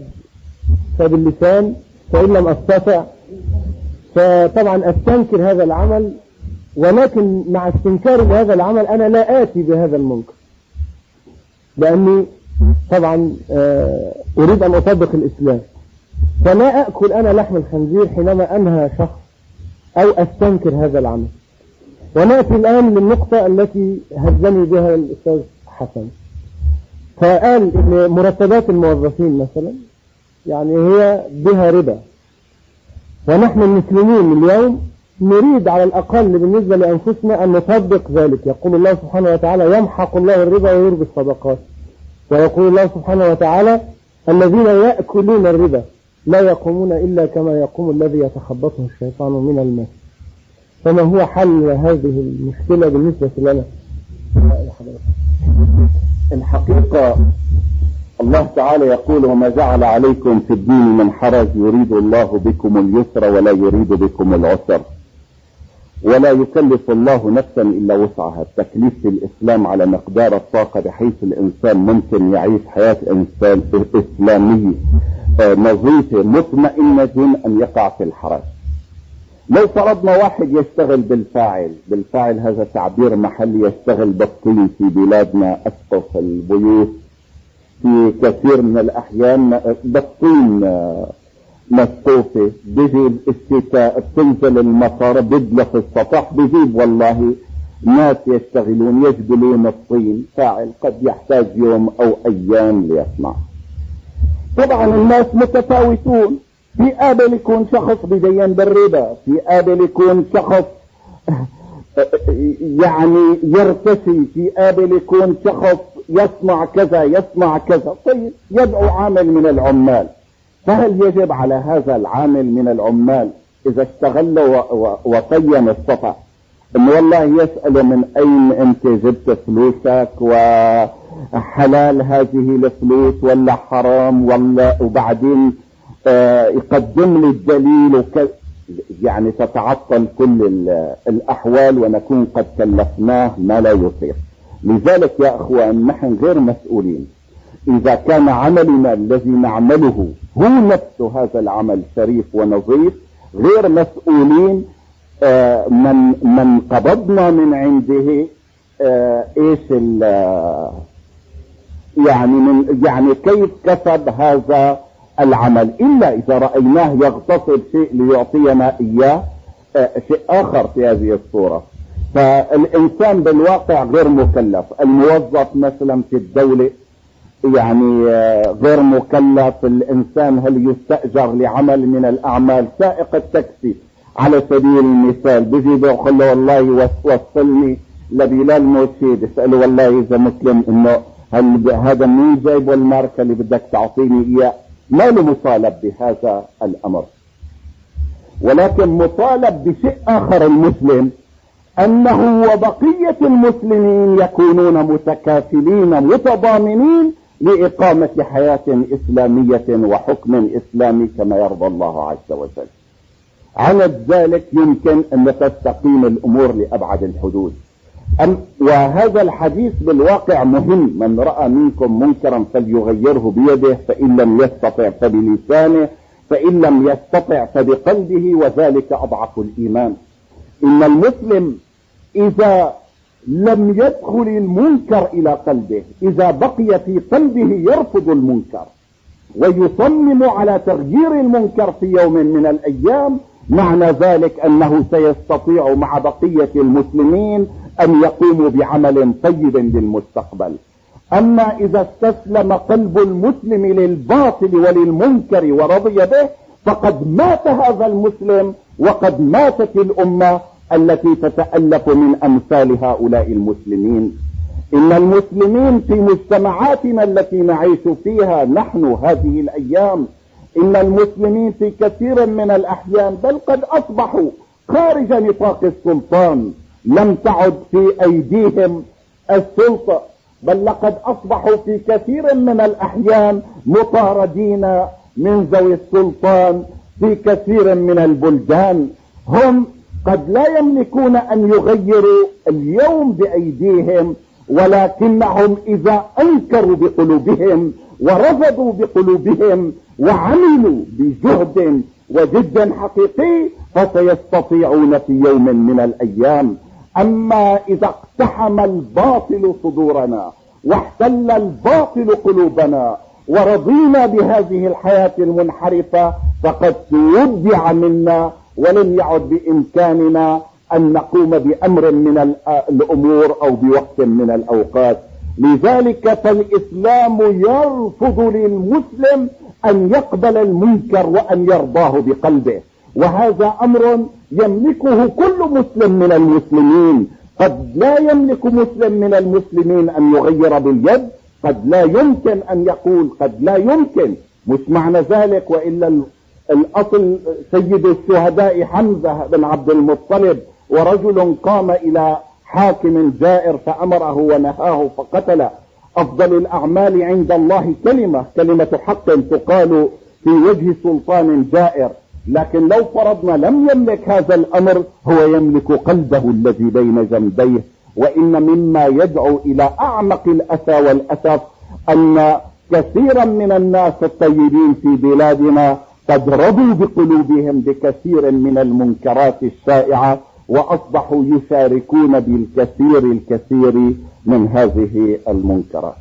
فباللسان، فإن لم أستطع فطبعا أستنكر هذا العمل ولكن مع استنكاري لهذا العمل أنا لا آتي بهذا المنكر، لأني طبعا أريد أن أطبق الإسلام، فلا أكل أنا لحم الخنزير حينما أنهى شخص أو أستنكر هذا العمل. ونأتي الآن للنقطة التي هزني بها الأستاذ حسن، فقال إن مرتبات الموظفين مثلا يعني هي بها ربا، ونحن المسلمين اليوم نريد على الأقل بالنسبة لأنفسنا أن نطبق ذلك. يقول الله سبحانه وتعالى يمحق الله الربا ويربي الصدقات، ويقول الله سبحانه وتعالى الذين يأكلون الربا لا يقومون إلا كما يقوم الذي يتخبطه الشيطان من المس. فما هو حل هذه المشكلة بالنسبة لنا؟ الحقيقة الله تعالى يقول وما جعل عليكم في الدين من حرج يريد الله بكم اليسر ولا يريد بكم العسر، ولا يكلف الله نفسا إلا وسعها. التكليف في الإسلام على مقدار الطاقة، بحيث الإنسان ممكن يعيش حياة إنسان إسلامية نظيفة مطمئنة دون أن يقع في الحرج. لو فرضنا واحد يشتغل بالفاعل هذا تعبير محلي، يشتغل بالطين في بلادنا، أسقف البيوت في كثير من الأحيان بالطين مسقوفة، بيجي الشتاء بتنزل المطر بيدلق السطح، بيجيب والله ناس يشتغلون يجبلون الطين، فاعل قد يحتاج يوم أو أيام ليصنع. طبعا الناس متفاوتون، في قابل يكون شخص بدين بالربا، في قابل يكون شخص يعني يرتشي، في قابل يكون شخص يصنع كذا يصنع كذا. طيب يدعو عامل من العمال، فهل يجب على هذا العامل من العمال إذا اشتغل وطين السطح إنه والله يسأل من أين أنت جبت فلوسك، وحلال هذه الفلوس ولا حرام، ولا وبعدين يقدم لي الدليل يعني تتعطل كل الأحوال ونكون قد كلفناه ما لا يصير. لذلك يا أخوان نحن غير مسؤولين إذا كان عملنا الذي نعمله هو نفسه هذا العمل شريف ونظيف، غير مسؤولين من قبضنا من عنده ايش يعني كيف كسب هذا العمل، إلا إذا رأيناه يغتصب شيء ليعطينا إياه شيء آخر في هذه الصورة. فالإنسان بالواقع غير مكلف. الموظف مثلا في الدولة يعني غير مكلف. الإنسان هل يستأجر لعمل من الأعمال؟ سائق التاكسي على سبيل المثال بيجي بيقول له والله وصلني لبلال موتشيد، اسأله والله إذا مسلم إنه هل هذا مين جايب والماركة اللي بدك تعطيني إياه؟ ما له مطالب بهذا الأمر، ولكن مطالب بشيء آخر. المسلم أنه وبقية المسلمين يكونون متكافلين متضامنين لإقامة حياة إسلامية وحكم إسلامي كما يرضى الله عز وجل. عن ذلك يمكن أن تستقيم الأمور لأبعد الحدود. وهذا الحديث بالواقع مهم. من رأى منكم منكرا فليغيره بيده، فإن لم يستطع فبلسانه، فإن لم يستطع فبقلبه، وذلك أضعف الإيمان. إن المسلم إذا لم يدخل المنكر إلى قلبه، إذا بقي في قلبه يرفض المنكر ويصمم على تغيير المنكر في يوم من الأيام، معنى ذلك أنه سيستطيع مع بقية المسلمين أن يقوموا بعمل طيب للمستقبل. أما إذا استسلم قلب المسلم للباطل وللمنكر ورضي به، فقد مات هذا المسلم وقد ماتت الأمة التي تتألف من أمثال هؤلاء المسلمين. إن المسلمين في مجتمعاتنا التي نعيش فيها نحن هذه الأيام، إن المسلمين في كثير من الأحيان بل قد أصبحوا خارج نطاق السلطان، لم تعد في أيديهم السلطة، بل لقد أصبحوا في كثير من الأحيان مطاردين من ذوي السلطان في كثير من البلدان. هم قد لا يملكون أن يغيروا اليوم بأيديهم، ولكنهم إذا أنكروا بقلوبهم ورفضوا بقلوبهم وعملوا بجهد وجد حقيقي، فسيستطيعون في يوم من الأيام. أما إذا اقتحم الباطل صدورنا واحتل الباطل قلوبنا ورضينا بهذه الحياة المنحرفة فقد تودع منا، ولم يعد بإمكاننا أن نقوم بأمر من الأمور أو بوقت من الأوقات. لذلك فالإسلام يرفض للمسلم أن يقبل المنكر وأن يرضاه بقلبه، وهذا أمر يملكه كل مسلم من المسلمين. قد لا يملك مسلم من المسلمين أن يغير باليد، قد لا يمكن أن يقول، قد لا يمكن، مش معنى ذلك وإلا الأصل سيد الشهداء حمزة بن عبد المطلب، ورجل قام إلى حاكم جائر فأمره ونهاه فقتل. أفضل الأعمال عند الله كلمة حق تقال في وجه سلطان جائر. لكن لو فرضنا لم يملك هذا الأمر، هو يملك قلبه الذي بين جنبيه. وإن مما يدعو إلى أعمق الأسى والأسف أن كثيرا من الناس الطيبين في بلادنا قد رضوا بقلوبهم بكثير من المنكرات الشائعة، وأصبحوا يشاركون بالكثير من هذه المنكرات.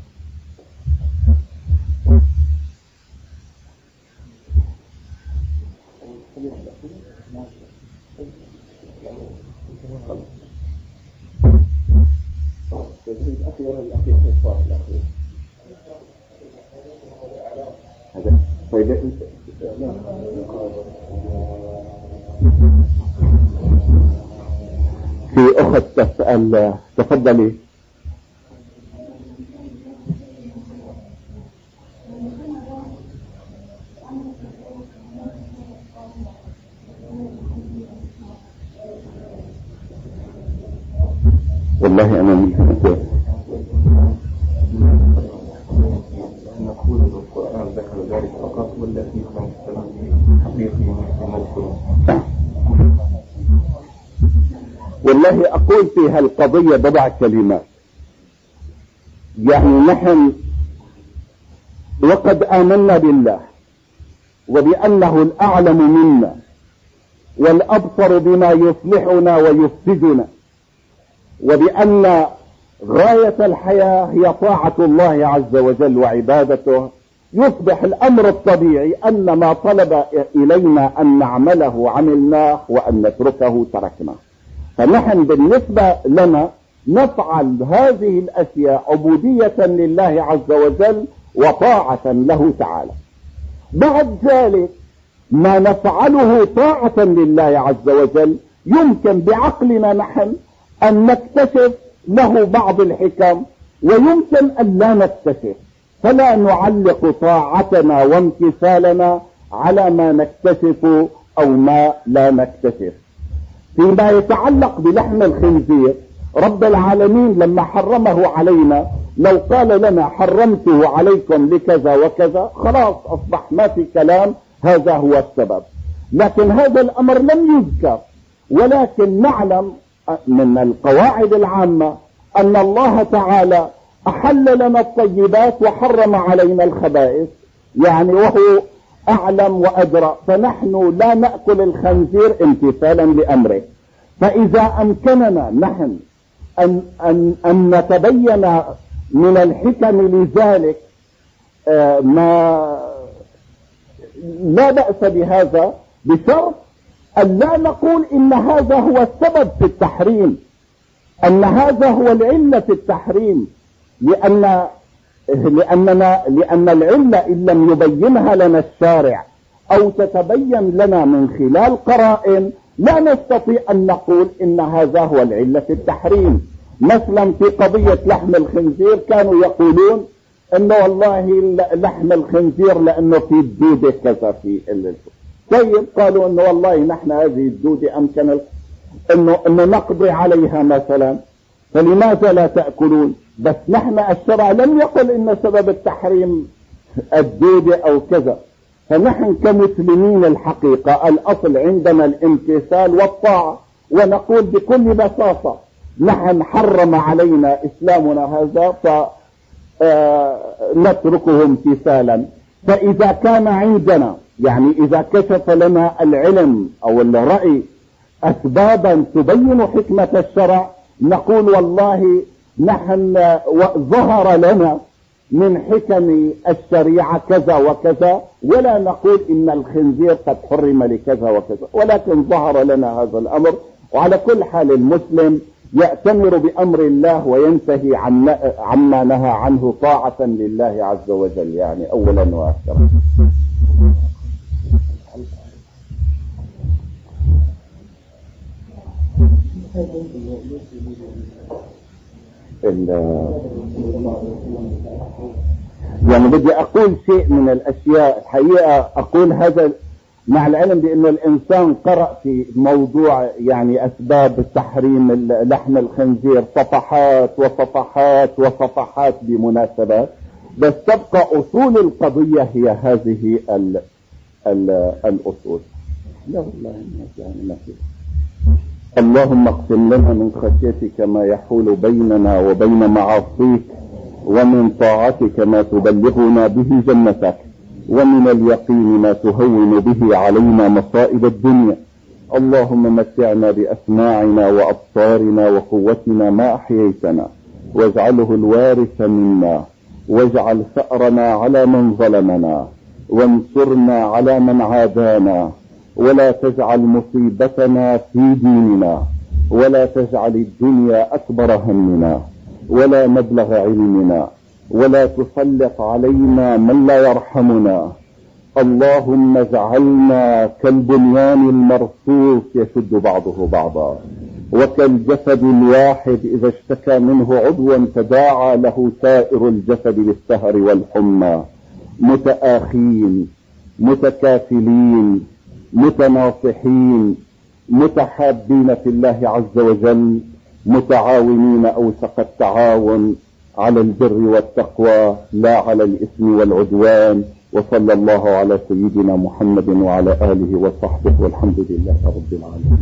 في أخت تسأل، تفضلي. والله أنا نقول القرآن ذكر ذلك فقط، ولا في كلام حقيقي مذكور؟ والله أقول في هالقضية بضع كلمات. يعني نحن وقد آمنا بالله وبأنه الأعلم منا والأبصر بما يصلحنا ويفسدنا، وبأن غاية الحياة هي طاعة الله عز وجل وعبادته. يصبح الأمر الطبيعي أن ما طلب إلينا أن نعمله عملناه وأن نتركه تركناه. فنحن بالنسبة لنا نفعل هذه الأشياء عبودية لله عز وجل وطاعة له تعالى. بعد ذلك ما نفعله طاعة لله عز وجل يمكن بعقلنا نحن أن نكتشف له بعض الحكم، ويمكن أن لا نكتشف، فلا نعلق طاعتنا وامتثالنا على ما نكتشف أو ما لا نكتشف. فيما يتعلق بلحم الخنزير، رب العالمين لما حرمه علينا لو قال لنا حرمته عليكم لكذا وكذا خلاص أصبح ما في كلام، هذا هو السبب. لكن هذا الأمر لم يذكر، ولكن نعلم من القواعد العامة أن الله تعالى أحل لنا الطيبات وحرم علينا الخبائث، يعني وهو أعلم وأدرى، فنحن لا نأكل الخنزير امتثالا لأمره. فإذا أمكننا نحن أن نتبين من الحكم لذلك ما لا بأس بهذا، بشرط أن لا نقول إن هذا هو السبب في التحريم، أن هذا هو العلة في التحريم، لأن العلة إن لم يبينها لنا الشارع أو تتبين لنا من خلال قرائن لا نستطيع أن نقول إن هذا هو العلة في التحريم. مثلا في قضية لحم الخنزير كانوا يقولون إنه والله لحم الخنزير لأنه في الدودة كذا في طيب قالوا إنه والله نحن هذه الدودة أمكن إنه نقضي عليها مثلا، فلماذا لا تأكلون؟ بس نحن الشرع لم يقل إن سبب التحريم الدودة أو كذا. فنحن كمسلمين الحقيقة الأصل عندنا الامتثال والطاعة، ونقول بكل بساطة نحن حرم علينا إسلامنا هذا فنتركه امتثالا. فإذا كان عندنا يعني إذا كشف لنا العلم أو الرأي أسبابا تبين حكمة الشرع نقول والله نحن ظهر لنا من حكم الشريعة كذا وكذا، ولا نقول إن الخنزير قد حرم لكذا وكذا، ولكن ظهر لنا هذا الأمر. وعلى كل حال المسلم يأتمر بأمر الله وينتهي عما نهى عنه طاعة لله عز وجل، يعني أولا وآخرا. يعني بدي أقول شيء من الأشياء الحقيقة، أقول هذا مع العلم بأنه الإنسان قرأ في موضوع يعني أسباب تحريم لحم الخنزير صفحات وصفحات وصفحات بمناسبات، بس تبقى أصول القضية هي هذه الأصول. لا والله ما في. اللهم اقسم لنا من خشيتك ما يحول بيننا وبين معاصيك، ومن طاعتك ما تبلغنا به جنتك، ومن اليقين ما تهون به علينا مصائب الدنيا. اللهم متعنا بأسماعنا وأبصارنا وقوتنا ما أحييتنا، واجعله الوارث منا، واجعل ثأرنا على من ظلمنا، وانصرنا على من عادانا، ولا تجعل مصيبتنا في ديننا، ولا تجعل الدنيا أكبر همنا ولا مبلغ علمنا، ولا تسلط علينا من لا يرحمنا. اللهم اجعلنا كالبنيان المرصوص يشد بعضه بعضا، وكالجسد الواحد إذا اشتكى منه عضوا تداعى له سائر الجسد بالسهر والحمى، متآخين متكافلين متناصحين متحابين في الله عز وجل، متعاونين أوثق التعاون على البر والتقوى لا على الإثم والعدوان. وصلى الله على سيدنا محمد وعلى آله وصحبه، والحمد لله رب العالمين.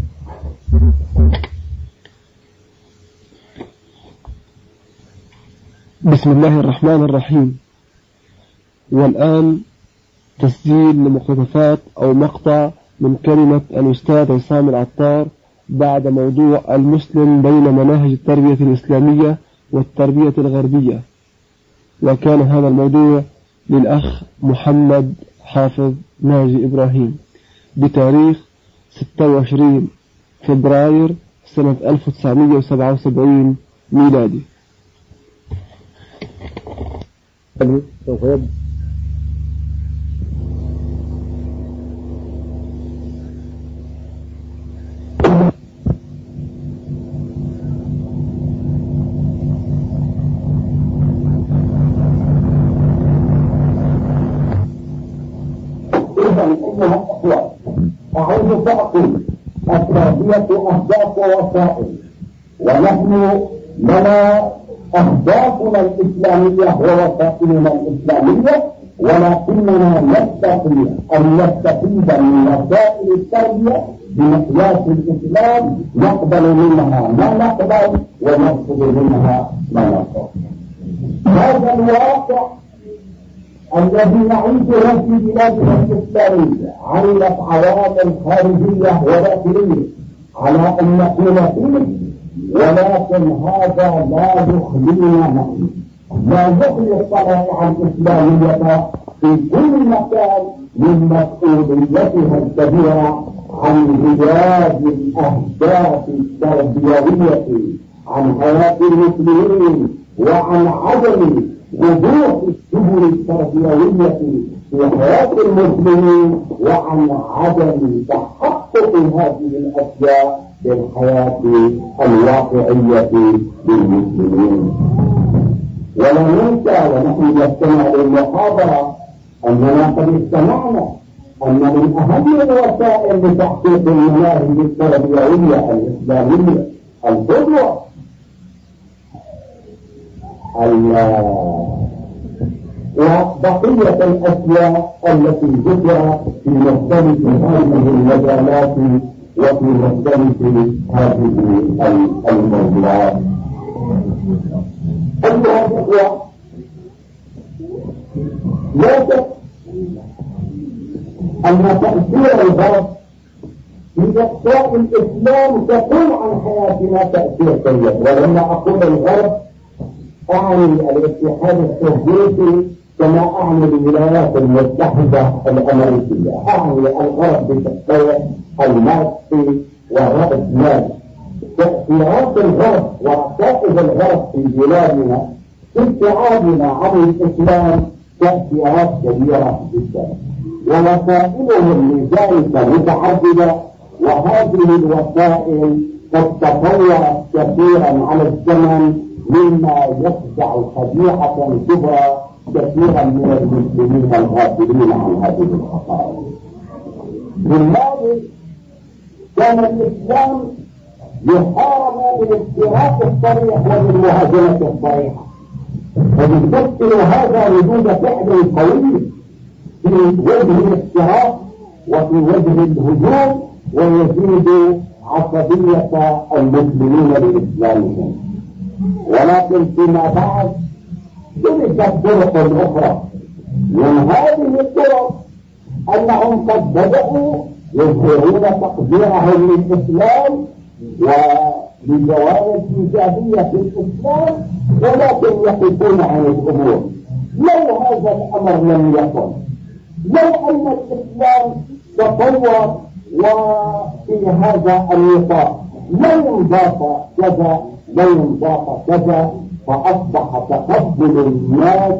بسم الله الرحمن الرحيم. والآن تسجيل لمقتطفات أو مقطع من كلمة الأستاذ عصام العطار بعد موضوع المسلم بين مناهج التربية الإسلامية والتربية الغربية، وكان هذا الموضوع للأخ محمد حافظ ناجي إبراهيم بتاريخ 26 فبراير سنة 1977 ميلادي. أعود فأقول التربية أهداف ووسائل، ونحن لنا أهدافنا الإسلامية ووسائلنا الإسلامية، ولكننا نستطيع أن نستفيد من وسائل التربية بمقياس الإسلام، نقبل منها ما نقبل ونرفض منها ما نرفض. هذا الواقع الذي نعيشه في بلادنا الإسلامية عملت عوامل خارجية وداخلية على أن نكون فيه، ولكن هذا لا يخلينا لا يخلي الصنائع الإسلامية في كل مكان من مسؤوليتها الكبيرة عن إيجاد الأهداف التربوية عن حياة المسلمين، وعن عدم وضوح السبل التربوية في حياة المسلمين، وعن عدم تحقق هذه الأشياء في الحياة الواقعية للمسلمين. ولا ننسى ونحن نستمع للمحاضرة أننا قد استمعنا أن من أهم الوسائل لتحقيق المناهج التربوية الإسلامية القدوة وبقية الأشياء التي ذكرت في مختلف هذه المجالات وفي مختلف هذه الموضوعات. أيها الأخوة، لا شك أن تأثير الغرب في إحياء الإسلام تكون عن حياتنا تأثير سيء. ولما أقول الغرب أعني الاتحاد السوفيتي كما أعني الولايات المتحدة الأمريكية، أعني الغرب بتأثير الماركسي والرأسمالي. تأثيرات الغرب وركائز الغرب في بلادنا في ابتعادنا عن الإسلام تأثيرات كبيرة جدا، ووسائلهم لذلك متعددة، وهذه الوسائل قد تطورت كثيرا على الزمن مما يخدع خديعة كبرى كثيرا من المسلمين الغافلين عن هذه الحقائق. بالماضي كان الإسلام يحارب بالافتراق الصريح وبالمهاجمة الصريحة، فيشكل هذا ردود فعل قوي في وجه الافتراق وفي وجه الهجوم، ويزيد عصبية المسلمين لإسلامهم. ولكن فيما بعد تلك طرق أخرى. من هذه الطرق أنهم قد بدأوا يظهرون تقديرهم للإسلام ولجوانب إيجابية في الإسلام، ولكن يقفون عن الأمور. لو هذا الأمر لم يكن، لو أن الإسلام تطور وفي هذا النطاق لن ضاف كذا لن ضاف كذا، فأصبح تقبل الناس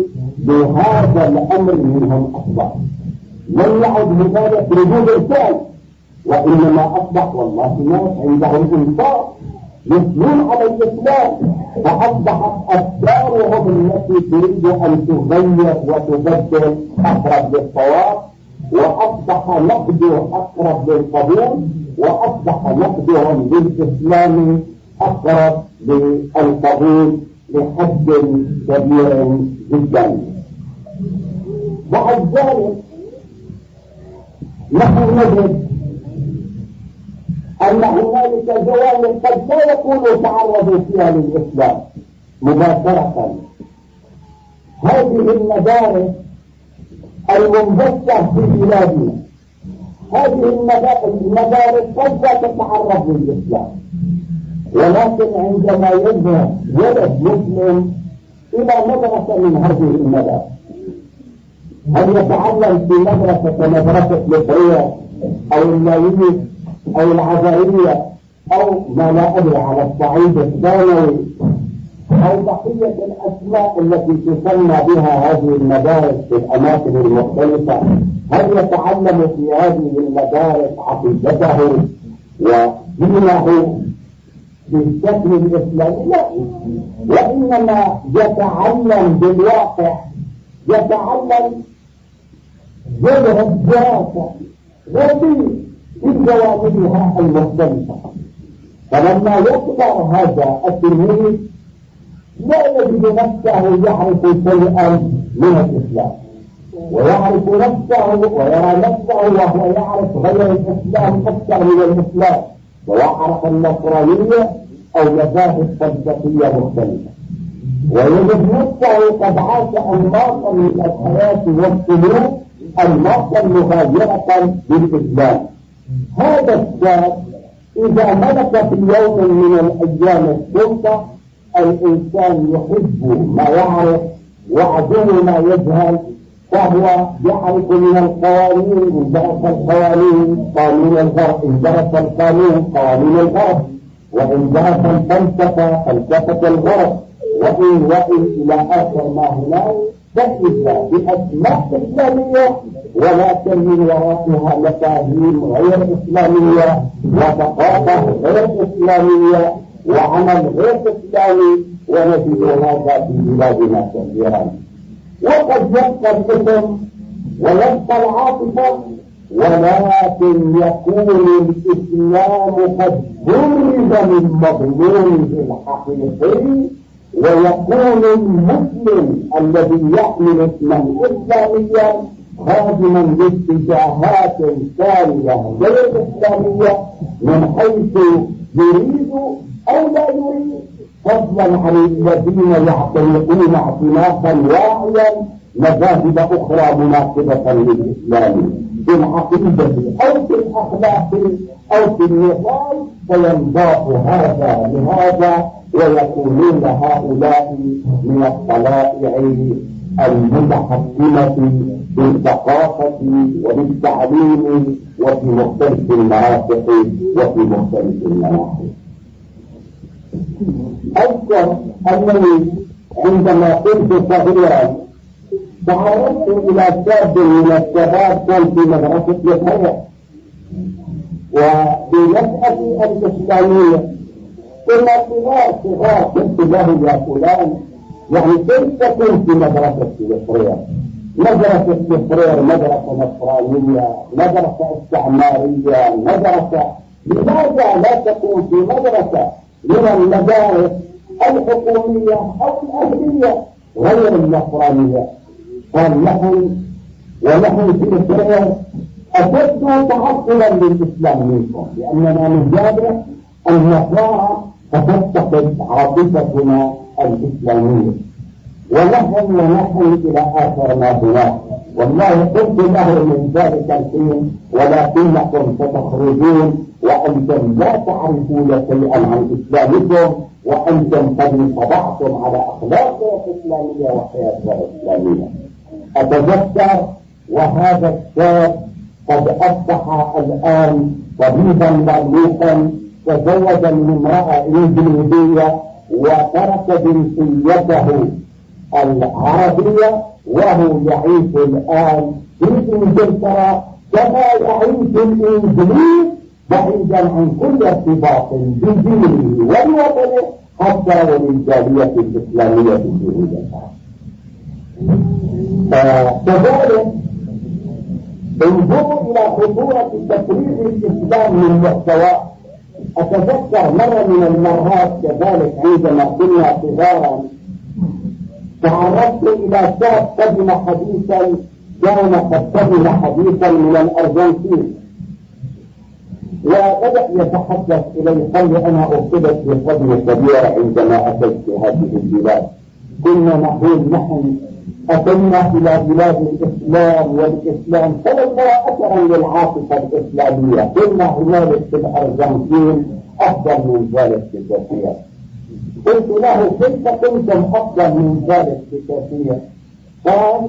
بهذا الأمر منهم أصبح لن يعد هنالك ردود الفعل، وإنما أصبح والله ناس عندهم إنصاف يثنون على الإسلام، فأصبحت أفكارهم التي تريد أن تغير وتبدل أقرب للصواب، وأصبح نقده أقرب للقبول، وأصبح نقدهم للإسلام أقرب للقبول لحد كبير جدا. بعد ذلك نحن نجد أن هنالك جوانب قد لا يكونوا تعرضوا فيها للإسلام مباشرة. هذه المدارس المنبثة في بلادنا، هذه المدارس قد لا تتعرض للإسلام، ولكن عندما يذهب ولد مسلم إلى مدرسة من هذه المدارس، هل يتعلم في مدرسة مصرية أو اللاوية أو العزائرية أو ما لا أدري على الصعيد الثانوي أو بقية الأسماء التي تسمى بها هذه المدارس في الأماكن المختلفة، هل يتعلم في هذه المدارس عقيدته ودينه بالشكل الإسلامي؟ لا، وإنما يتعلم بالواقع، يتعلم جذر الدراسة وفي جوانبها المختلفة. فلما يكبر هذا التلميذ لا يجد نفسه يعرف شيئا من الإسلام، ويعرف نفسه ويرى نفسه وهو يعرف غير الإسلام أكثر من الإسلام، ويعرف النصرانية أو مذاهب فلسفية مختلفة، ويجد نفسه قد عاش أنماطا من الحياة والسلوك أنماطا مغايرة بالإسلام. هذا الشاب إذا ملك في يوم من الأيام السلطة، الإنسان يحب ما يعرف وعدو ما يجهل، فهو يعرف من القوانين إن درس القوانين قانون الغرب، إن درس القانون قوانين الغرب، وإن درس الفلسفة فلسفة الغرب، وإن إلى آخر ما هناك، فإذا بأسماء إسلامية ولكن من ورائها مفاهيم غير إسلامية وثقافة غير إسلامية وعمل غير إسلامي، ونجد هذا في بلادنا كثيرا. وقد يبقى الاسم ويبقى العاطفة، ولكن يكون الإسلام قد برز من مضمونه الحقيقي، ويكون المسلم الذي يحمل اسما إسلاميا خادما لاتجاهات ثانية غير إسلامية من حيث يريد أو لا يريد، فضلا عن الذين يعتنقون اعتناقا واعيا مذاهب أخرى مناسبة للإسلام. في العقيدة أو في الأخلاق أو في النظام، فينضاف هذا لهذا ويكونون هؤلاء من الطلائع المتحكمة بالثقافة وبالتعليم وفي مختلف المرافق وفي مختلف النواحي. أذكر أنني عندما كنت صغيرا تعرضت إلى شاب من الشباب كان في مدرسة الحياة، وبنشأتي الإسلامية كنا صغار قلت له يا فلان يعني كيف تكون في مدرسة الحياة؟ مدرسة الحياة مدرسة نصرانية، مدرسة استعمارية، مدرسة، لماذا لا تكون في مدرسة من المدارس الحكومية أو الأهلية غير النصرانية؟ قال نحن في الحياة أشد تعطلا للإسلام منكم، لأننا نجابه النصارى فتفتقد عاطفتنا الإسلامية، ونحن إلى آخر ما هناك. والله قلت له من ذلك الحين ولكنكم ستخرجون وأنتم لا تعرفون شيئا عن إسلامكم، وأنتم قد انطبعتم على أخلاق الإسلامية وحياتها الإسلامية. أتذكر وهذا الشاب قد أصبح الآن طبيبا مرموقا، تزوج من امرأة إنجليزية وترك جنسيته العربية، وهو يعيش الآن في إنجلترا كما يعيش الإنجليز، بعيدا عن كل ارتباط بدينه ووطنه حتى وللجالية الإسلامية في إنجلترا. كذلك انظروا إلى خطورة تفريغ الإسلام من محتواه. أتذكر مرة من المرات كذلك عندما كنا صغارا تعرضت إلى شاب قدم حديثا، كان قد قدم حديثا من الأرجنتين، وبدأ يتحدث إلي قال لي أنا أصبت بصدمة كبيرة عندما أتيت في هذه البلاد. كنا نقول نحن أتينا إلى بلاد الإسلام، والإسلام تولى أثرا للعاطفة الإسلامية، كنا هنالك في الأرجنتين أفضل من ذلك بكثير. قلت له كيف كنتم أفضل من ذلك بكثير؟ قال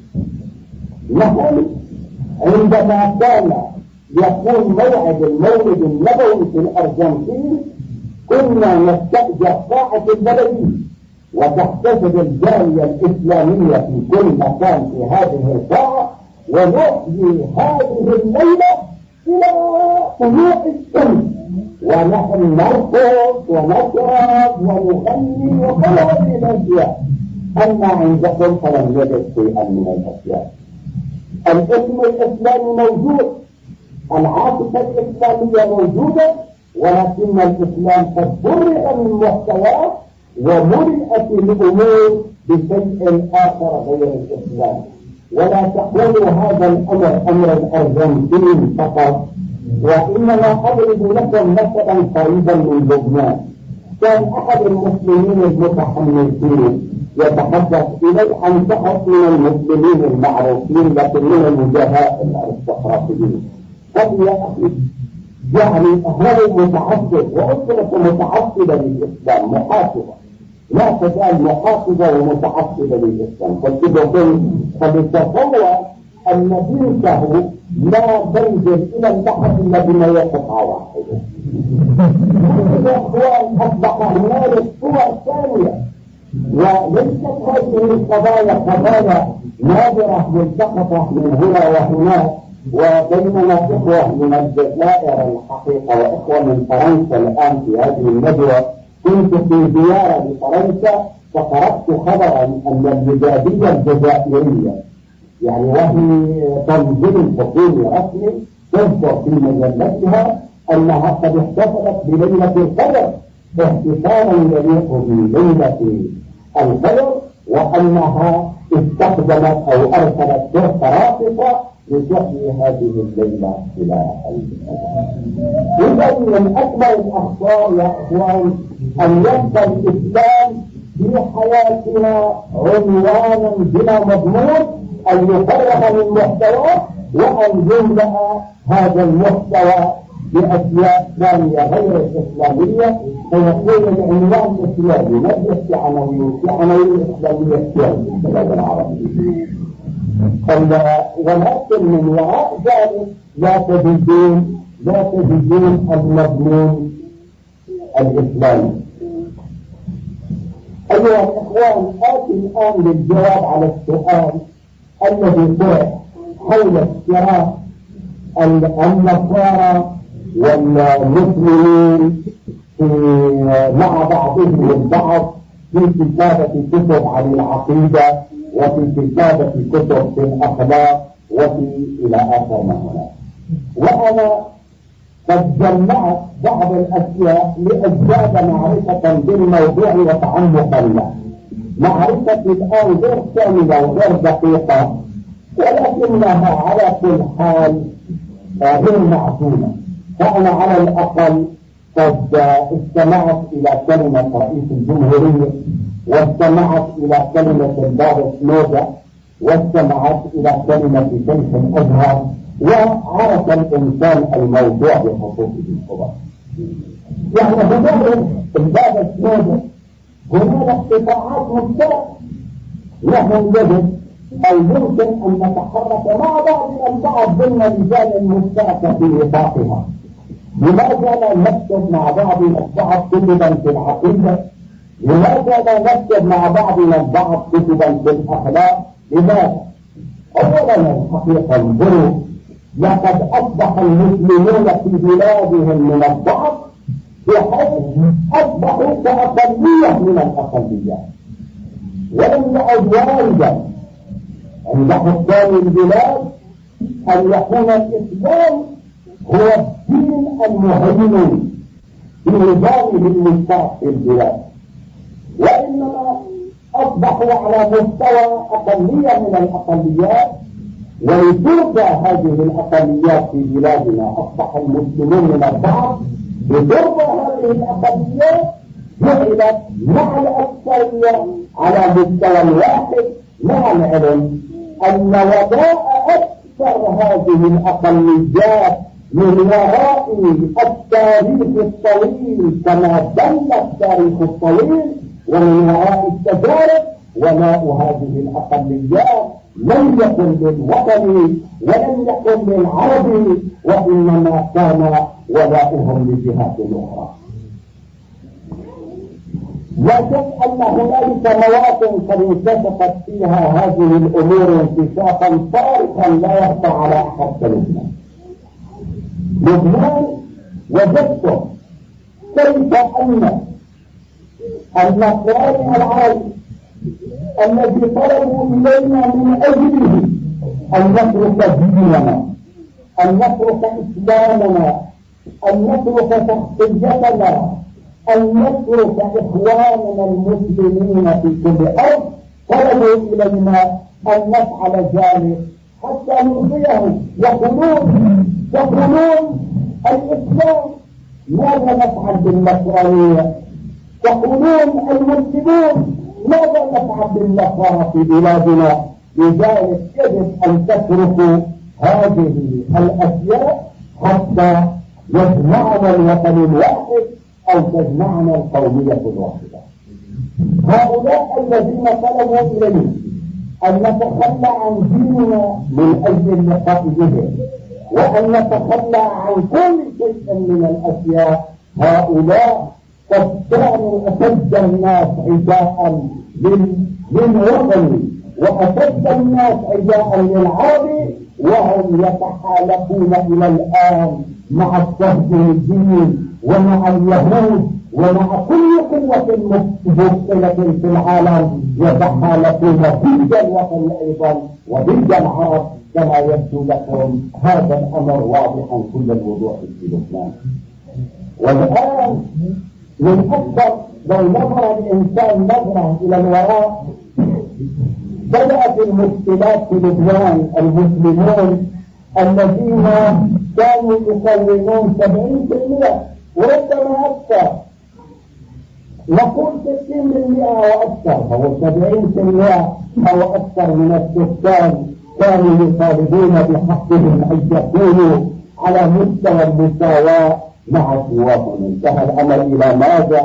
نحن عندما كان يكون موعد المولد النبوي في الأرجنتين كنا نستأجر قاعة البلدية وتحتفل الجالية الإسلامية في كل مكان في هذه القاعة، ونحيي هذه الليلة إلى طلوع الشمس، ونحن نرقص ونشرب ونغني وكل الأشياء. أما عندكم فلم يجد شيئا من الأشياء. الاسم الإسلامي موجود، العاطفة الإسلامية موجودة، ولكن الإسلام قد فرغ من محتواه وملئت الأمور بشيء آخر غير الإسلام. ولا تقولوا هذا الأمر أمر الأرجنتين فقط، وإنما أضرب لكم مثلا قريبا من لبنان. كان أحد المسلمين المتحمسين يتحدث إلي عن شخص من المسلمين المعروفين لكن من الوجهاء الأرستقراطيين. قال يا أخي يعني هو متعصب وأسرة متعصبة للإسلام، محافظة، لا تزال محافظة ومتعصبة للإسلام. قلت له قد تصور أن بنته لا تنزل إلى البحر إلا بما يقطع واحدة. الإخوان أصبح هنالك صور ثانية، وليست هذه القضايا قضايا نادرة ملتقطة من هنا وهناك. وبيننا إخوة من الجزائر الحقيقة وإخوة من فرنسا الآن في هذه الندوة. كنت في زيارة لفرنسا فقرأت خبرا أن البلدية الجزائرية يعني وهي تنظيم حكومي رسمي تذكر في مجلتها أنها قد احتفلت بليلة القدر احتفالا يليق بليلة القدر، وأنها استخدمت أو أرسلت شرطة راقصة لتحيي هذه الليلة إلى إذا من أكبر الأخطار يا إخوان أن يبقى الإسلام في حياتنا عنوانا بلا مضمون، أن يفرغ من محتواه وأن يملأ هذا المحتوى بأشياء ثانية غير الإسلامية فيكون العنوان إسلامي، مجلس في عناوين إسلامية في البلاد العربية. ولكن من وراء ذلك لا تجدون المضمون الإسلامي. أيها الإخوان، آتي الآن للجواب على السؤال الذي طرح حول اشتراك النصارى والمسلمين مع بعضهم البعض في كتابة كتب عن العقيدة وفي كتابة كتب في الأخلاق وفي إلى آخر ما هناك. وأنا قد جمعت بعض الأشياء لأزداد معرفة بالموضوع وتعمقا له. معرفة الآن غير كاملة وغير دقيقة، ولكنها على كل حال غير معصومة. فأنا على الأقل قد استمعت إلى كلمة رئيس الجمهورية، واستمعت إلى كلمة البابا شنودة، واستمعت إلى كلمة شيخ الأزهر، وعرف الإنسان الموضوع بخصوصه الخبر. يعني بجانب البابا شنودة هناك قطاعات مختلفة، نحن نجد أو يمكن أن نتحرك مع بعضنا البعض ضمن رجال المشتركة في نطاقها. لماذا لا نكتب مع بعضنا البعض كتبا في العقيدة؟ لماذا لا نكتب مع بعضنا البعض كتبا في الأخلاق؟ لماذا؟ أولا الحقيقة الظروف، لقد أصبح المسلمون في بلادهم من الضعف بحيث أصبحوا كأقلية من الأقليات، ولم يعد واردا عند حكام البلاد أن يكون الإسلام هو الدين المهيمن في نظامه المشترك في البلاد، وإنما أصبحوا على مستوى أقلية من الأقليات. ولترضى هذه الأقليات في بلادنا أصبح المسلمون من الضعف. لترضى هذه الأقليات جعلت مع الأكثرية على مستوى واحد، مع العلم أن وباء أكثر هذه الأقليات من وراء التاريخ الطويل كما دل التاريخ الطويل، ومن وراء التجارب وماء هذه الأقليات لم يكن للوطني ولم يكن للعربي، وإنما كان ولاؤهم لجهات أخرى. لا شك أن هنالك مواطن قد انكشفت فيها هذه الأمور انكشافا صارخا لا يخفى على أحد كلمة. لبنان وجدتم كيف أن النصراني العربي الذي طلبوا إلينا من أجله أن نترك ديننا، أن نترك إسلامنا، أن نترك شخصيتنا، أن نترك إخواننا المسلمين في كل أرض، طلبوا إلينا أن نفعل ذلك حتى نرضيهم. يقولون الإسلام ماذا نفعل بالنصرانية؟ يقولون المسلمون ماذا نفعل بالنصارى في بلادنا؟ لذلك يجب أن تتركوا هذه الأشياء حتى يجمعنا الوطن الواحد أو تجمعنا القومية الواحدة. هؤلاء الذين طلبوا إلينا أن نتخلى عن ديننا من أجل اللقاء بهم، وأن نتخلى عن كل شيء من الأشياء، هؤلاء قد كانوا أشد الناس عداء للوطن وأشد الناس عداء للعربي، وهم يتحالفون إلى الآن مع الصهيونيين ومع اليهود ومع كل قوة مبطلة في العالم، يتحالفون ضد الوطن أيضا وضد العرب، كما يبدو لكم هذا الأمر واضحا كل الوضوح في لبنان. والآن من أكثر لو نظر الإنسان نظرة إلى الوراء، بدأت المشكلات في لبنان. المسلمون الذين كانوا يكونون 70% وربما أكثر، نقول 60% أو أكثر، أو 70% أو أكثر من السكان كانوا يطالبون بحقهم أن يكونوا على مستوى المساواة مع سواهم. انتهى الأمر إلى ماذا؟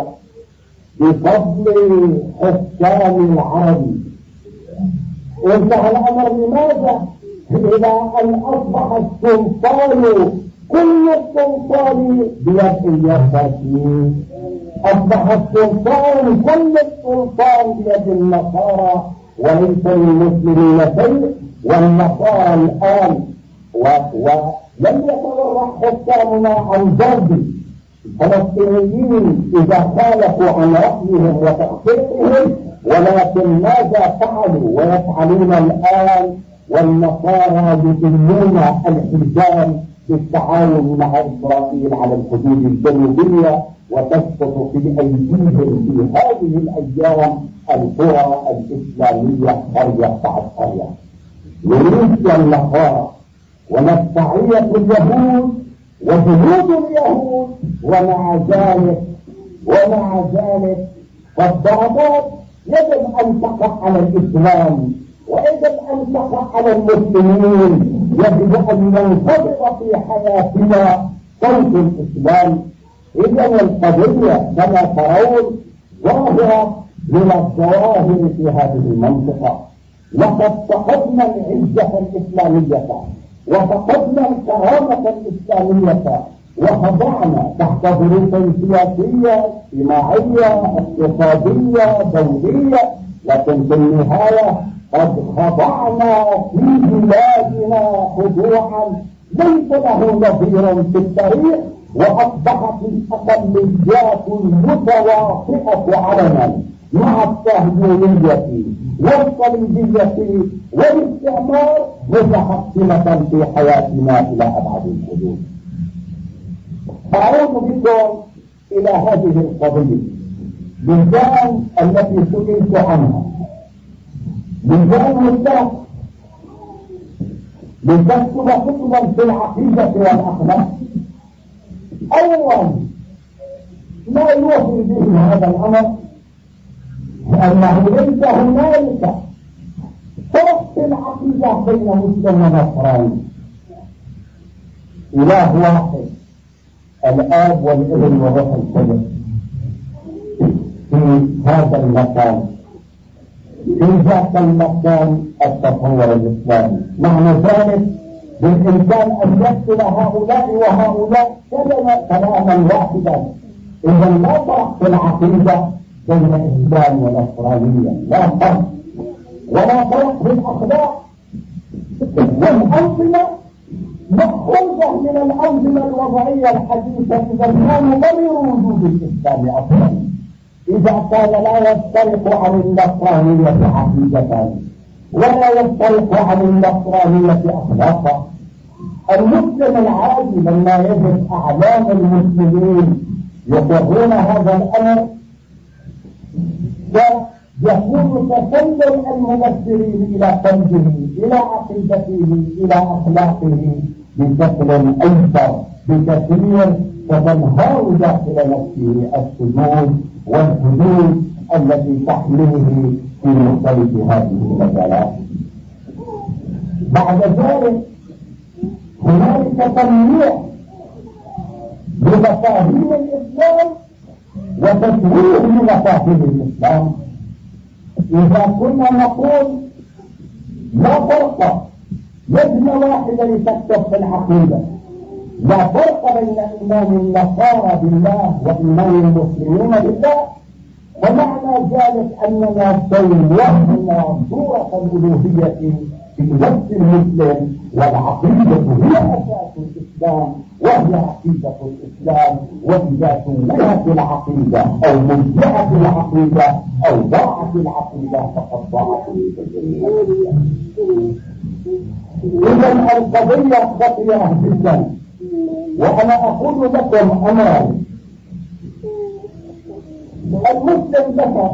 بفضل حكام العرب. انتهى الأمر لماذا؟ إلى أن أصبح السلطان كل السلطان بيد اليهوديين، أصبح السلطان كل السلطان بيد النصارى، وليس للمسلمين شيء. والنصارى الآن ولم يتورع حكامنا عن ضرب الفلسطينيين إذا خالفوا عن رأيهم وتخطيطهم، ولكن ماذا فعلوا ويفعلون الآن؟ والنصارى يدلون الحجام بالتعاون مع إسرائيل على الحدود الجنوبية، وتسقط في أيديهم في هذه الأيام القرى الإسلامية قرية بعد قرية. ميليشيا النصارى ونفسعية اليهود وجنود اليهود، ومع ذلك فالضربات يجب أن تقع على الإسلام ويجب أن تقع على المسلمين. يجب أن ينخفض في حياتنا صوت الإسلام. إذا القضية كما ترون ظاهرة من الظواهر في هذه المنطقة. لقد فقدنا العزة الإسلامية وفقدنا الكرامة الإسلامية وخضعنا تحت ظروف سياسية اجتماعية اقتصادية دولية، لكن في النهاية قد خضعنا في بلادنا خضوعا ليس له نظير في التاريخ، وأصبحت الأقليات المتواطئة علنا مع الصهيونية والصليبية والاستعمار متحكمة في حياتنا إلى أبعد الحدود. أعود بكم إلى هذه القضية بالجان التي سئلت عنها، بالجان مستقبل لتكتب كتبا في العقيدة والأخلاق. أول ما يوصل به هذا الأمر أنه ليس هنالك فرق في العقيدة بين مسلم ونصراني. إله واحد، الآب والابن والروح القدس في هذا المكان، في ذاك المكان التطور الإسلامي. معنى ذلك بالإمكان أن يقتل هؤلاء وهؤلاء كلاما واحدا. إذا لا فرق في العقيدة بين إسلام ونصرانية، لا فرق، ولا فرق في الأخلاق. والأنظمة مأخوذة من الأنظمة الوضعية الحديثة. إذا لا نبرر وجود الإسلام أصلا إذا كان لا يفترق عن النصرانية عقيدة ولا يفترق عن النصرانية أخلاقا. المسلم العادي لما يجد أعلام المسلمين يقرون هذا الأمر يكون تسلل الممثلين إلى قلبه، إلى عقيدته، إلى أخلاقه بشكل أيسر بكثير، فتنهار داخل نفسه السجود والحدود التي تحمله في مختلف هذه المجالات. بعد ذلك هنالك تنويع بمفاهيم الإسلام وتسويه لمفاهيم الإسلام. إذا كنا نقول لا فرق، لجنة واحدة لتكتب في العقيدة، لا فرق بين إيمان النصارى بالله وإيمان المسلمين بالله، فمعنى ذلك أننا سوّهنا صورة الألوهية في نفس المسلم، والعقيدة هي أساس الإسلام وهي عقيدة الإسلام. وإذا سوّهت العقيدة أو مجزعت العقيدة أو ضاعت العقيدة فقد ضاعت الإسلام. إذا القضية خطيرة جدا، وأنا أقول لكم أمرا. المسلم ذكر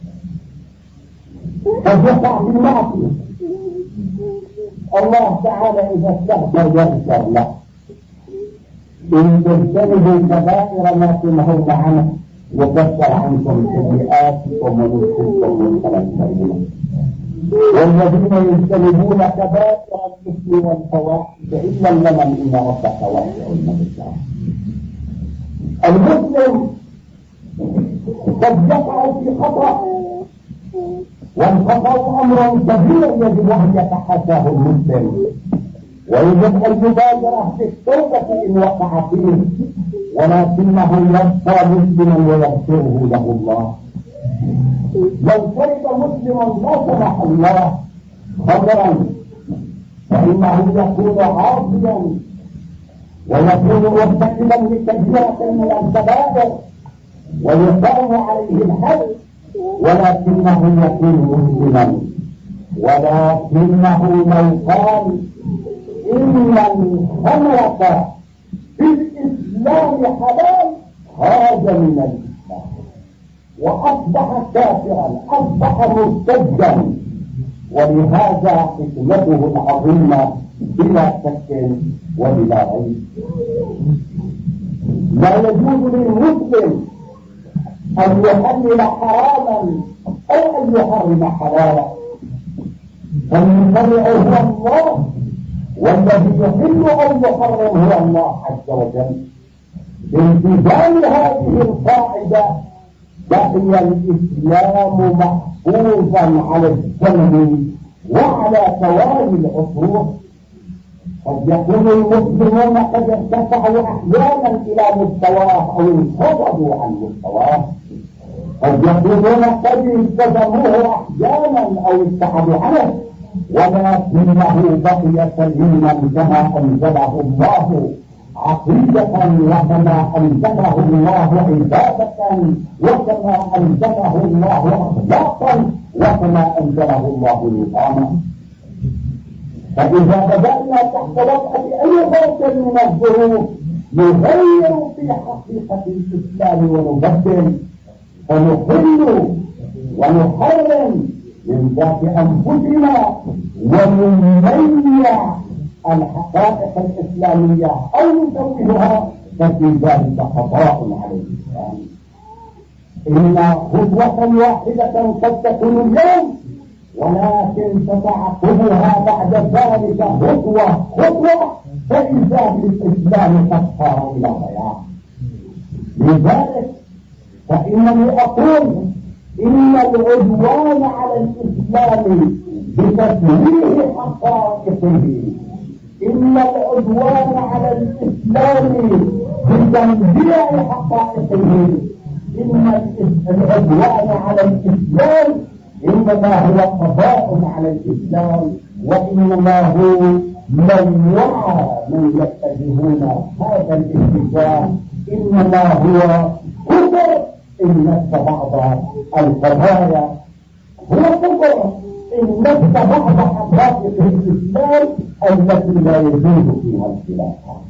قد يقع في المعصية، الله تعالى إذا استغفر يغفر له. إن تجتنبوا كبائر ما تنهون عنه يكفر عنكم سيئاتكم ويدخلكم مدخلا كريما. والذين يجتنبون كبائر الإثم والفواحش إلا اللمم إن ربك واسع المغفرة. المسلم قد يقع في خطأ، والخطأ أمر كبير يجب أن يتحاشاه المسلم، ويجب أن يبادر في التوبة إن وقع فيه، ولكنه يبقى مسلما ويغفره له الله. لو شرب مسلما لا سمح الله خطرا فإنه يكون عاصيا ويكون مرتكبا لكبيرة من الكبائر ويقام عليه الحد، ولكنه يكون مسلما. ولكنه لو قال إن الخمرة في الإسلام حلال خرج من الإسلام وأصبح كافرا، أصبح مرتدا، ولهذا حكمته العظيمة بلا شك وبلا ريب. لا يجوز للمسلم أن يحلل حراما أو أن يحرم حلالا، فالمشرع هو الله، والذي يحل أو يحرم هو الله عز وجل. بانتظام هذه القاعدة بقي الإسلام محفوظا على الزمن وعلى توالي العصور. قد يكون المسلمون قد ارتفعوا أحيانا إلى مستواه أو انخفضوا عن مستواه، قد يكونون قد التزموه أحيانا أو ابتعدوا عنه، ولكنه بقي سليما كما أنزله الله عقيدة، وكما أنزله الله عبادة، وكما أنزله الله أخلاقا، وكما أنزله الله نظاما. فإذا بدأنا تحت وضع أي ظرف من الظروف نغير في حقيقة الإسلام ونبدل، فنحل ونحرم من ذات أنفسنا ونميع الحقائق الإسلامية أو نسويها، ففي ذلك خطأ على الإسلام. إن خطوة واحدة قد تكون اليوم، ولكن تتعقبها بعد ذلك خطوة فإذا بالإسلام قد صار إلى ضياع. لذلك فإنني أقول إن العدوان على الإسلام بتسويه حقائقه، إن العدوان على الإسلام بتنبيع حقائقه، إن العدوان على الإسلام إنما هو قضاء على الإسلام، وإنما هو من وعى من يتجهون هذا الاتجاه، إنما هو كفر إن نفس بعض القضايا، هو كفر إن نفس بعض حقائق الإسلام التي لا يجوز فيها الخلاف.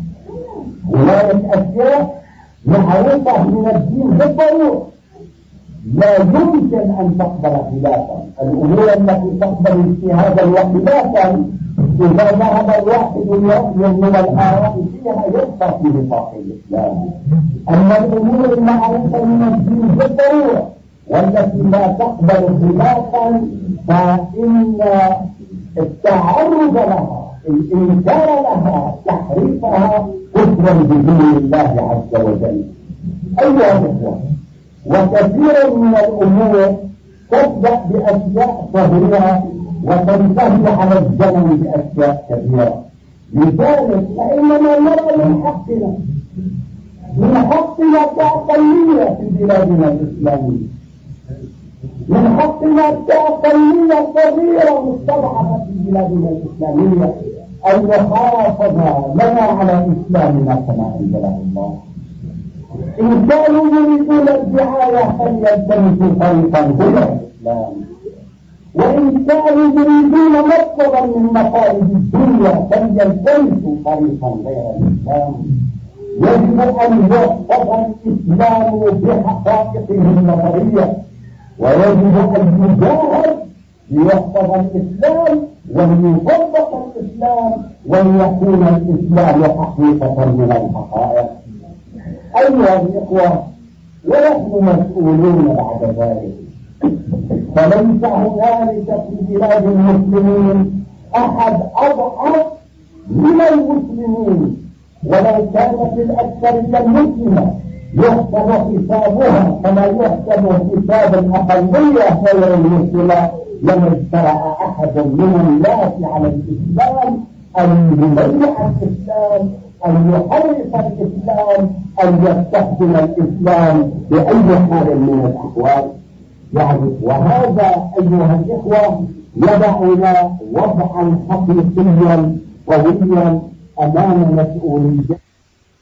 هناك أشياء معروفة من الدين بالضرورة لا يمكن أن تقبل خلافا. الأمور التي تقبل اجتهادا وخلافا إذا ذهب الواحد يؤمن من الآراء فيها يبقى في نطاق الإسلام. أما الأمور المعروفة من الدين بالضرورة والتي لا تقبل خلافا فإن التعرض لها، الإنكار لها، تحريفها كفر بدين الله عز وجل. أيها الإخوة، وكثير من الأمور تبدأ بأشياء صغيرة وتنتهي على الزمن بأشياء كبيرة. لذلك فإننا نرى من حقنا كأقلية في بلادنا الإسلامية، من حقنا كأقلية صغيرة مستضعفة في بلادنا الإسلامية أن نحافظ لنا على إسلامنا كما أنزله الله. إن كانوا يريدون الدعاية فليلتمسوا طريقا هدى الإسلام، وإن كانوا يريدون مطلبا من مطالب الدنيا فليلتمسوا طريقا غير الإسلام. يجب أن يحفظ الإسلام بحقائقه النظرية، ويجب أن يجاهد ليحفظ الإسلام وليطبق الإسلام وليكون الإسلام حقيقة من الحقائق. أيها الإخوة، ونحن مسؤولون بعد ذلك فليس هنالك في بلاد المسلمين أحد أضعف من المسلمين، ولو كانت الأكثرية المسلمة يحسب حسابها كما يحسب حساب الأقلية غير المسلمة، لما اجترأ أحد من الناس على الإسلام أن يميع الإسلام، أن يحرف الإسلام، أن يستخدم الإسلام بأي حال من الأحوال. يعني وهذا أيها الإخوة يضعنا وضعا حقيقيا قويا أمام مسؤولية.